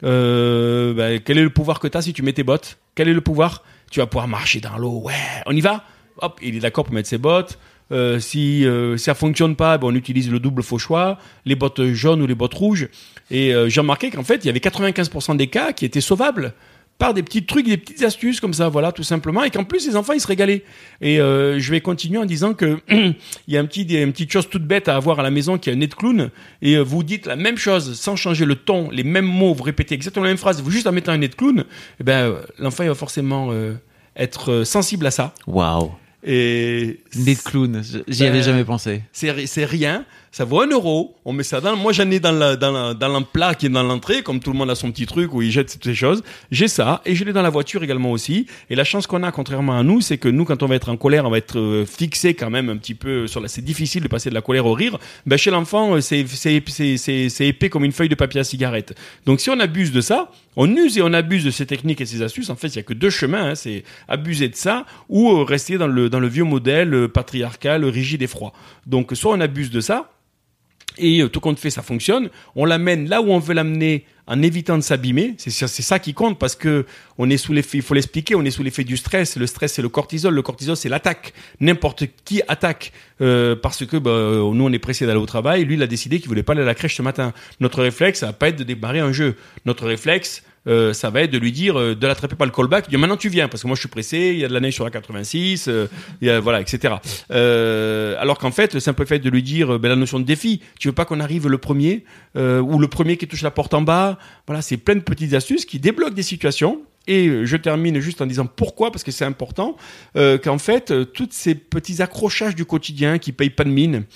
Speaker 2: Euh, ben, quel est le pouvoir que tu as si tu mets tes bottes? Quel est le pouvoir? Tu vas pouvoir marcher dans l'eau. Ouais, on y va? Hop, il est d'accord pour mettre ses bottes. Euh, si euh, ça fonctionne pas, ben on utilise le double faux choix, les bottes jaunes ou les bottes rouges. Et euh, j'ai remarqué qu'en fait, il y avait quatre-vingt-quinze pour cent des cas qui étaient sauvables par des petits trucs, des petites astuces comme ça, voilà, tout simplement. Et qu'en plus, les enfants, ils se régalaient. Et euh, je vais continuer en disant que il y a un petit, une petite chose toute bête à avoir à la maison qui est un nez de clown. Et euh, vous dites la même chose sans changer le ton, les mêmes mots, vous répétez exactement la même phrase, vous juste en mettant un nez de clown. Et ben, euh, l'enfant, il va forcément euh, être euh, sensible à ça.
Speaker 3: Waouh.
Speaker 2: Et
Speaker 3: Nez de clown, j'y avais
Speaker 2: Ben,
Speaker 3: jamais pensé.
Speaker 2: c'est, ri- c'est rien, ça vaut un euro. On met ça dans. Moi, j'en ai dans la, dans la, dans le plat qui est dans l'entrée, comme tout le monde a son petit truc où il jette toutes ces choses. J'ai ça et je l'ai dans la voiture également aussi. Et la chance qu'on a, contrairement à nous, c'est que nous, quand on va être en colère, on va être euh, fixé quand même un petit peu sur la. C'est difficile de passer de la colère au rire. Ben chez l'enfant, euh, c'est, c'est, c'est, c'est, c'est épais comme une feuille de papier à cigarette. Donc si on abuse de ça, on use et on abuse de ces techniques et ces astuces. En fait, il y a que deux chemins. Hein, c'est abuser de ça ou euh, rester dans le dans le vieux modèle euh, patriarcal, rigide et froid. Donc soit on abuse de ça. Et euh, tout compte fait, ça fonctionne. On l'amène là où on veut l'amener en évitant de s'abîmer. C'est, c'est ça qui compte parce que on est sous l'effet, il faut l'expliquer, on est sous l'effet du stress. Le stress, c'est le cortisol. Le cortisol, c'est l'attaque. N'importe qui attaque euh, parce que bah, nous, on est pressé d'aller au travail. Lui, il a décidé qu'il voulait pas aller à la crèche ce matin. Notre réflexe, ça va pas être de démarrer un jeu. Notre réflexe, Euh, ça va être de lui dire euh, de l'attraper par le callback, de dire maintenant tu viens parce que moi je suis pressé, il y a de la neige sur la quatre-vingt-six, euh, il y a, voilà, et cetera. Euh, alors qu'en fait, le simple fait de lui dire euh, ben, la notion de défi, tu veux pas qu'on arrive le premier euh, ou le premier qui touche la porte en bas, voilà, c'est plein de petites astuces qui débloquent des situations. Et euh, je termine juste en disant pourquoi, parce que c'est important, euh, qu'en fait, euh, tous ces petits accrochages du quotidien qui payent pas de mine,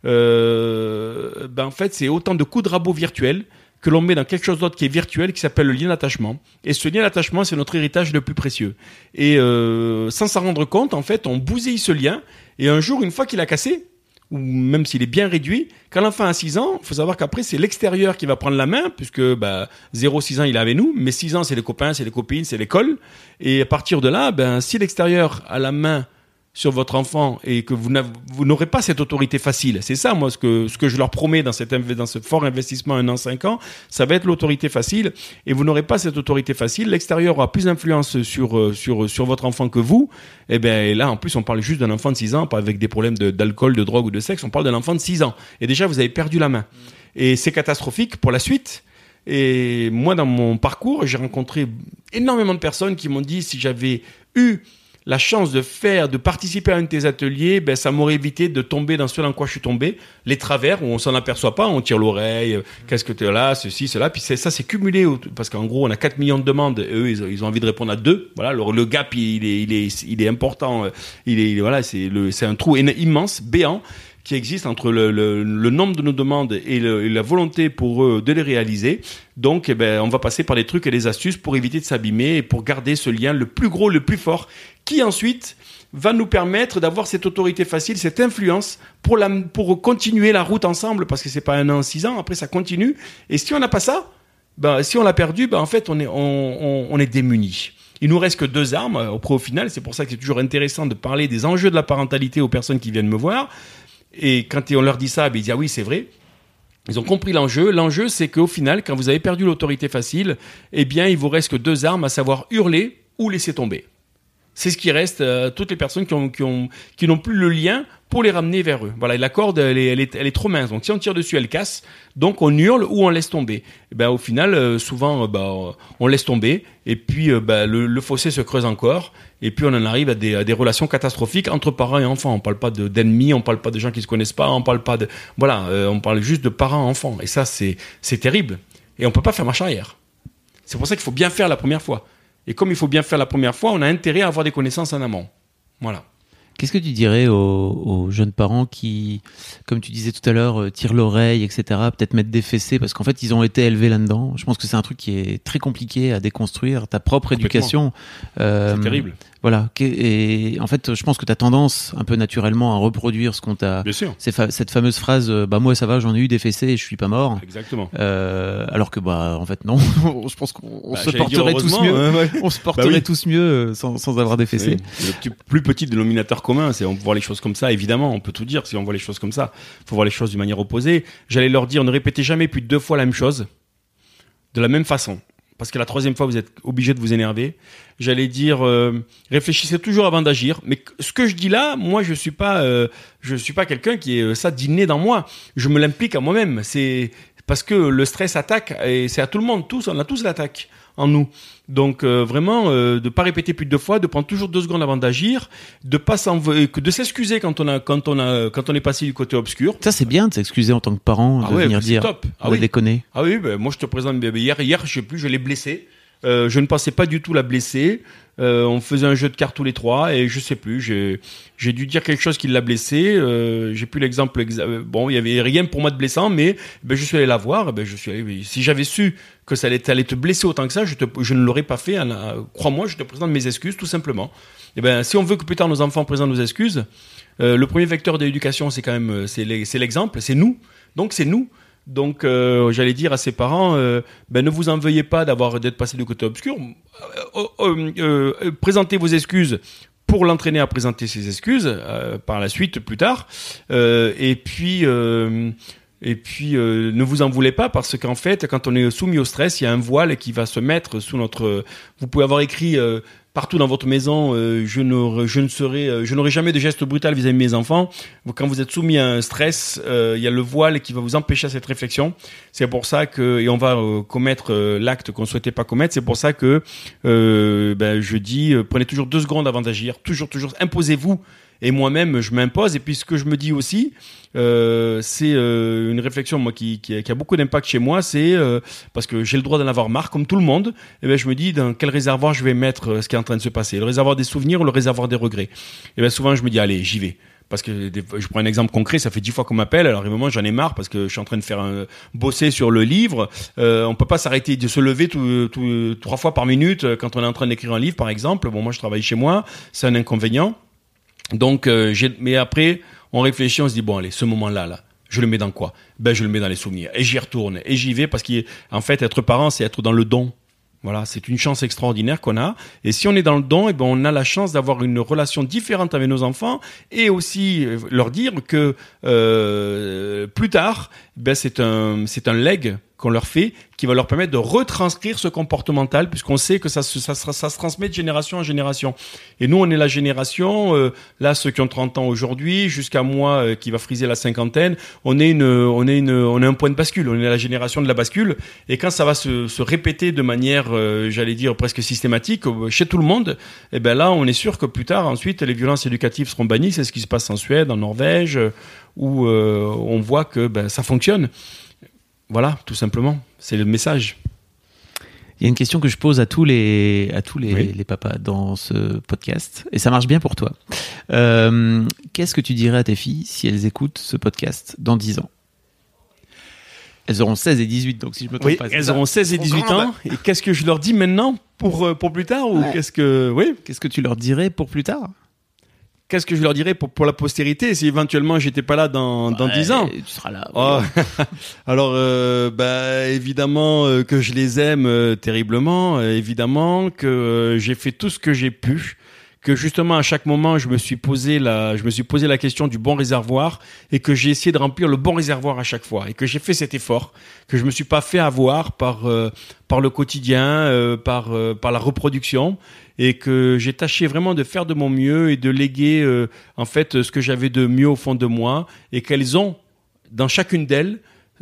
Speaker 2: euh, ben en fait, c'est autant de coups de rabot virtuels que l'on met dans quelque chose d'autre qui est virtuel, qui s'appelle le lien d'attachement. Et ce lien d'attachement, c'est notre héritage le plus précieux. Et euh, sans s'en rendre compte, en fait, on bousille ce lien. Et un jour, une fois qu'il a cassé, ou même s'il est bien réduit, quand l'enfant a six ans, il faut savoir qu'après, c'est l'extérieur qui va prendre la main, puisque bah, zéro six ans, il est avec nous, mais six ans, c'est les copains, c'est les copines, c'est l'école. Et à partir de là, ben, si l'extérieur a la main sur votre enfant et que vous, n'avez, vous n'aurez pas cette autorité facile. C'est ça, moi, ce que, ce que je leur promets dans, cette, dans ce fort investissement un an, cinq ans, ça va être l'autorité facile et vous n'aurez pas cette autorité facile. L'extérieur aura plus d'influence sur, sur, sur votre enfant que vous. Et bien et là, en plus, on parle juste d'un enfant de six ans, pas avec des problèmes de, d'alcool, de drogue ou de sexe, on parle d'un enfant de six ans. Et déjà, vous avez perdu la main. Et c'est catastrophique pour la suite. Et moi, dans mon parcours, j'ai rencontré énormément de personnes qui m'ont dit si j'avais eu la chance de faire, de participer à un de tes ateliers, ben, ça m'aurait évité de tomber dans ce dans quoi je suis tombé, les travers où on s'en aperçoit pas, on tire l'oreille, euh, qu'est-ce que tu es là, ceci, cela, puis c'est, ça c'est cumulé, parce qu'en gros on a quatre millions de demandes, et eux ils ont, ils ont envie de répondre à deux, voilà, le, le gap il est, il est, il est important, il est, il est voilà, c'est le, c'est un trou immense, béant, qui existe entre le, le, le nombre de nos demandes et, le, et la volonté pour eux de les réaliser. Donc, eh ben, on va passer par des trucs et des astuces pour éviter de s'abîmer et pour garder ce lien le plus gros, le plus fort, qui ensuite va nous permettre d'avoir cette autorité facile, cette influence pour, la, pour continuer la route ensemble, parce que c'est pas un an, six ans, après ça continue. Et si on n'a pas ça, ben, si on l'a perdu, ben, en fait, on est, on, on, on est démunis. Il nous reste que deux armes au, au final. C'est pour ça que c'est toujours intéressant de parler des enjeux de la parentalité aux personnes qui viennent me voir. Et quand on leur dit ça, ben ils disent « Ah oui, c'est vrai ». Ils ont compris l'enjeu. L'enjeu, c'est qu'au final, quand vous avez perdu l'autorité facile, eh bien, il vous reste que deux armes, à savoir hurler ou laisser tomber. C'est ce qui reste à toutes les personnes qui ont, qui ont, qui n'ont plus le lien pour les ramener vers eux. Voilà, la corde, elle est, elle est, elle est trop mince. Donc, si on tire dessus, elle casse. Donc, on hurle ou on laisse tomber. Et ben, au final, euh, souvent, euh, bah, on laisse tomber. Et puis, euh, bah, le, le fossé se creuse encore. Et puis, on en arrive à des, à des relations catastrophiques entre parents et enfants. On parle pas de, d'ennemis, on parle pas de gens qui se connaissent pas, on parle pas de, voilà, euh, on parle juste de parents-enfants. Et ça, c'est, c'est terrible. Et on peut pas faire marche arrière. C'est pour ça qu'il faut bien faire la première fois. Et comme il faut bien faire la première fois, on a intérêt à avoir des connaissances en amont. Voilà.
Speaker 3: Qu'est-ce que tu dirais aux, aux jeunes parents qui, comme tu disais tout à l'heure, tirent l'oreille, et cetera, peut-être mettre des fessées, parce qu'en fait, ils ont été élevés là-dedans. Je pense que c'est un truc qui est très compliqué à déconstruire, ta propre éducation. Euh,
Speaker 2: c'est terrible.
Speaker 3: Voilà. Et en fait, je pense que tu as tendance, un peu naturellement, à reproduire ce qu'on t'a...
Speaker 2: Bien sûr.
Speaker 3: Fa- cette fameuse phrase, bah moi ça va, j'en ai eu des fessées et je suis pas mort.
Speaker 2: Exactement.
Speaker 3: Euh, alors que, bah, en fait, non. Je pense qu'on
Speaker 2: bah,
Speaker 3: se porterait tous mieux.
Speaker 2: Euh, ouais.
Speaker 3: On se porterait bah oui. tous mieux sans, sans avoir des fessées.
Speaker 2: Oui. Le petit, plus petit dénominateur commun, c'est on peut voir les choses comme ça. Évidemment, on peut tout dire si on voit les choses comme ça. Il faut voir les choses d'une manière opposée. J'allais leur dire, ne répétez jamais plus de deux fois la même chose, de la même façon. Parce que la troisième fois, vous êtes obligé de vous énerver. J'allais dire, euh, réfléchissez toujours avant d'agir. Mais ce que je dis là, moi, je suis pas, euh, je suis pas quelqu'un qui est ça d'inné dans moi. Je me l'implique à moi-même. C'est parce que le stress attaque et c'est à tout le monde, tous, on a tous l'attaque en nous. Donc euh, vraiment, euh, de pas répéter plus de deux fois, de prendre toujours deux secondes avant d'agir, de pas s'envoyer, de s'excuser quand on a, quand on a, quand on est passé du côté obscur.
Speaker 3: Ça c'est bien de s'excuser en tant que parent,
Speaker 2: ah
Speaker 3: de
Speaker 2: ouais,
Speaker 3: venir
Speaker 2: bah,
Speaker 3: dire,
Speaker 2: top. Ah
Speaker 3: de
Speaker 2: oui.
Speaker 3: déconner.
Speaker 2: Ah oui, ben moi je te présente bébé hier, hier je sais plus, je l'ai blessé. Euh, je ne pensais pas du tout la blesser. Euh, on faisait un jeu de cartes tous les trois et je sais plus, j'ai, j'ai dû dire quelque chose qui l'a blessé. Euh, j'ai plus l'exemple. Exa- bon, il y avait rien pour moi de blessant, mais ben je suis allé la voir. Ben je suis allé. Si j'avais su que ça allait, allait te blesser autant que ça, je, te, je ne l'aurais pas fait. Euh, crois-moi, je te présente mes excuses, tout simplement. Et ben, si on veut que plus tard nos enfants présentent nos excuses, euh, le premier vecteur de l'éducation, c'est quand même, c'est, les, c'est l'exemple, c'est nous. Donc c'est nous. Donc, euh, j'allais dire à ses parents, euh, ben ne vous en veuillez pas d'avoir d'être passé du côté obscur. Euh, euh, euh, euh, présentez vos excuses pour l'entraîner à présenter ses excuses euh, par la suite, plus tard. Euh, et puis, euh, et puis, euh, ne vous en voulez pas parce qu'en fait, quand on est soumis au stress, il y a un voile qui va se mettre sous notre. Vous pouvez avoir écrit. Euh, Partout dans votre maison, euh, je, n'aurai, je ne serai, euh, je n'aurai jamais de geste brutal vis-à-vis de mes enfants. Quand vous êtes soumis à un stress, euh, il y a le voile qui va vous empêcher à cette réflexion. C'est pour ça que, et on va euh, commettre euh, l'acte qu'on ne souhaitait pas commettre. C'est pour ça que euh, ben, je dis, euh, prenez toujours deux secondes avant d'agir. Toujours, toujours, imposez-vous. Et moi-même, je m'impose. Et puis, ce que je me dis aussi, euh, c'est euh, une réflexion moi qui, qui, a, qui a beaucoup d'impact chez moi. C'est euh, parce que j'ai le droit d'en avoir marre, comme tout le monde. Et ben, je me dis dans quel réservoir je vais mettre euh, ce qui est en train de se passer. Le réservoir des souvenirs ou le réservoir des regrets. Et ben, souvent, je me dis allez, j'y vais. Parce que des, je prends un exemple concret, ça fait dix fois qu'on m'appelle. Alors, à un moment, j'en ai marre parce que je suis en train de faire un, bosser sur le livre. Euh, on peut pas s'arrêter de se lever tout, tout, trois fois par minute quand on est en train d'écrire un livre, par exemple. Bon, moi, je travaille chez moi, c'est un inconvénient. Donc, euh, j'ai, mais après, on réfléchit, on se dit bon, allez, ce moment-là, là, je le mets dans quoi ? Ben, je le mets dans les souvenirs et j'y retourne et j'y vais parce qu'en fait, être parent, c'est être dans le don. Voilà, c'est une chance extraordinaire qu'on a. Et si on est dans le don, eh ben on a la chance d'avoir une relation différente avec nos enfants et aussi leur dire que euh, plus tard, ben c'est un c'est un leg qu'on leur fait qui va leur permettre de retranscrire ce comportemental puisqu'on sait que ça se, ça, ça, ça se transmet de génération en génération. Et nous, on est la génération, euh, là, ceux qui ont trente ans aujourd'hui, jusqu'à moi euh, qui va friser la cinquantaine, on est une, on est une, on est un point de bascule, on est la génération de la bascule. Et quand ça va se, se répéter de manière, euh, j'allais dire, presque systématique euh, chez tout le monde, eh ben là, on est sûr que plus tard, ensuite, les violences éducatives seront bannies. C'est ce qui se passe en Suède, en Norvège, euh, où euh, on voit que ben, ça fonctionne. Voilà, tout simplement. C'est le message.
Speaker 3: Il y a une question que je pose à tous les, à tous les,
Speaker 2: oui.
Speaker 3: les papas dans ce podcast, et ça marche bien pour toi. Euh, qu'est-ce que tu dirais à tes filles si elles écoutent ce podcast dans dix ans ? Elles auront seize et dix-huit, donc si je me trompe
Speaker 2: oui,
Speaker 3: pas.
Speaker 2: elles auront seize et dix-huit ans. Et qu'est-ce que je leur dis maintenant pour, pour plus tard ou ouais. qu'est-ce que, oui.
Speaker 3: Qu'est-ce que tu leur dirais pour plus tard ?
Speaker 2: Qu'est-ce que je leur dirais pour, pour la postérité si éventuellement j'étais pas là dans, dans
Speaker 3: ouais,
Speaker 2: dix ans?
Speaker 3: Tu seras là.
Speaker 2: Oh. Alors, euh, bah, évidemment euh, que je les aime euh, terriblement, euh, évidemment que euh, j'ai fait tout ce que j'ai pu, que justement à chaque moment je me suis posé la, je me suis posé la question du bon réservoir et que j'ai essayé de remplir le bon réservoir à chaque fois et que j'ai fait cet effort, que je me suis pas fait avoir par euh, par le quotidien, euh, par euh, par la reproduction et que j'ai tâché vraiment de faire de mon mieux et de léguer euh, en fait ce que j'avais de mieux au fond de moi et qu'elles ont dans chacune d'elles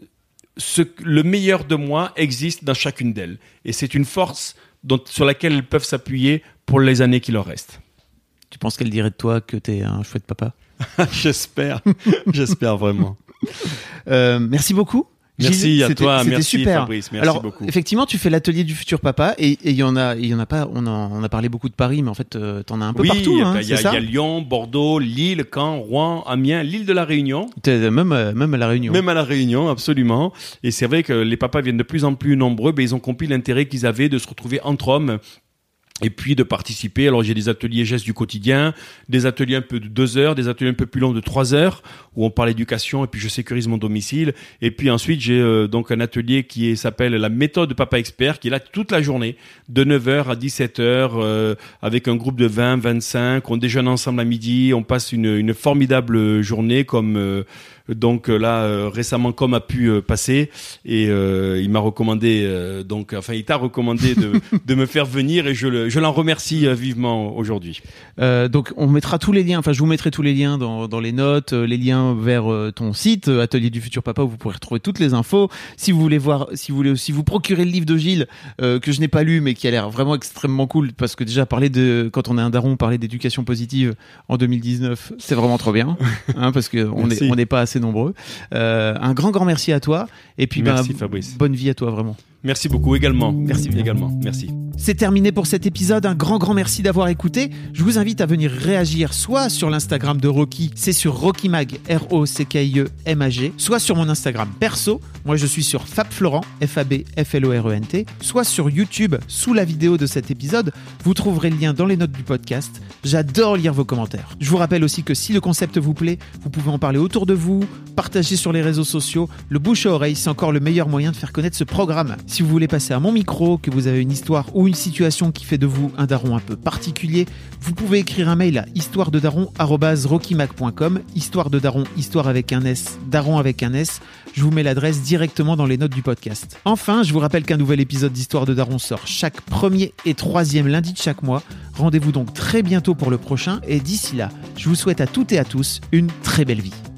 Speaker 2: ce le meilleur de moi existe dans chacune d'elles et c'est une force dont, sur laquelle elles peuvent s'appuyer pour les années qui leur restent.
Speaker 3: Tu penses qu'elle dirait de toi que t'es un chouette papa?
Speaker 2: J'espère, j'espère vraiment.
Speaker 3: Euh, merci beaucoup.
Speaker 2: Merci
Speaker 3: Gilles,
Speaker 2: à
Speaker 3: c'était,
Speaker 2: toi,
Speaker 3: c'était
Speaker 2: merci
Speaker 3: super.
Speaker 2: Fabrice, merci
Speaker 3: Alors,
Speaker 2: beaucoup.
Speaker 3: effectivement, tu fais l'atelier du futur papa et il y en a, il y en a pas. On, en, on a parlé beaucoup de Paris, mais en fait, euh, t'en as un peu
Speaker 2: oui,
Speaker 3: partout.
Speaker 2: il
Speaker 3: hein,
Speaker 2: y, a,
Speaker 3: c'est
Speaker 2: y a
Speaker 3: ça
Speaker 2: Lyon, Bordeaux, Lille, Caen, Rouen, Amiens, l'île de la Réunion.
Speaker 3: T'es même, euh, même à la Réunion.
Speaker 2: Même à la Réunion, absolument. Et c'est vrai que les papas viennent de plus en plus nombreux, mais ils ont compris l'intérêt qu'ils avaient de se retrouver entre hommes. Et puis de participer. Alors j'ai des ateliers gestes du quotidien, des ateliers un peu de deux heures, des ateliers un peu plus longs de trois heures où on parle éducation et puis je sécurise mon domicile. Et puis ensuite j'ai euh, donc un atelier qui est, s'appelle la méthode Papa Expert qui est là toute la journée de neuf heures à dix-sept heures euh, avec un groupe de vingt, vingt-cinq. On déjeune ensemble à midi, on passe une, une formidable journée comme euh, donc là euh, récemment comme a pu euh, passer et euh, il m'a recommandé euh, donc enfin il t'a recommandé de, de me faire venir et je le Je l'en remercie vivement aujourd'hui.
Speaker 3: Euh, donc on mettra tous les liens, enfin je vous mettrai tous les liens dans, dans les notes, euh, les liens vers euh, ton site, euh, Atelier du Futur Papa, où vous pourrez retrouver toutes les infos. Si vous voulez voir, si vous voulez aussi vous procurer le livre de Gilles, euh, que je n'ai pas lu mais qui a l'air vraiment extrêmement cool, parce que déjà parler de, quand on est un daron, parler d'éducation positive en deux mille dix-neuf, c'est vraiment trop bien, hein, parce que on est, on n'est pas assez nombreux. Euh, un grand grand merci à toi et puis
Speaker 2: merci,
Speaker 3: bah,
Speaker 2: Fabrice.
Speaker 3: Bonne vie à toi vraiment.
Speaker 2: Merci beaucoup également.
Speaker 3: Merci bien.
Speaker 2: également. Merci.
Speaker 3: C'est terminé pour cet épisode. Un grand, grand merci d'avoir écouté. Je vous invite à venir réagir soit sur l'Instagram de Rocky, c'est sur RockyMag, R O C K I E M A G, soit sur mon Instagram perso. Moi, je suis sur FabFlorent, F A B F L O R E N T, soit sur YouTube, sous la vidéo de cet épisode. Vous trouverez le lien dans les notes du podcast. J'adore lire vos commentaires. Je vous rappelle aussi que si le concept vous plaît, vous pouvez en parler autour de vous, partager sur les réseaux sociaux. Le bouche à oreille, c'est encore le meilleur moyen de faire connaître ce programme. Si vous voulez passer à mon micro, que vous avez une histoire ou une situation qui fait de vous un daron un peu particulier, vous pouvez écrire un mail à histoire de daron arobase rockymag point com, histoire de daron, histoire avec un S, daron avec un S. Je vous mets l'adresse directement dans les notes du podcast. Enfin, je vous rappelle qu'un nouvel épisode d'Histoire de Daron sort chaque premier et troisième lundi de chaque mois. Rendez-vous donc très bientôt pour le prochain et d'ici là, je vous souhaite à toutes et à tous une très belle vie.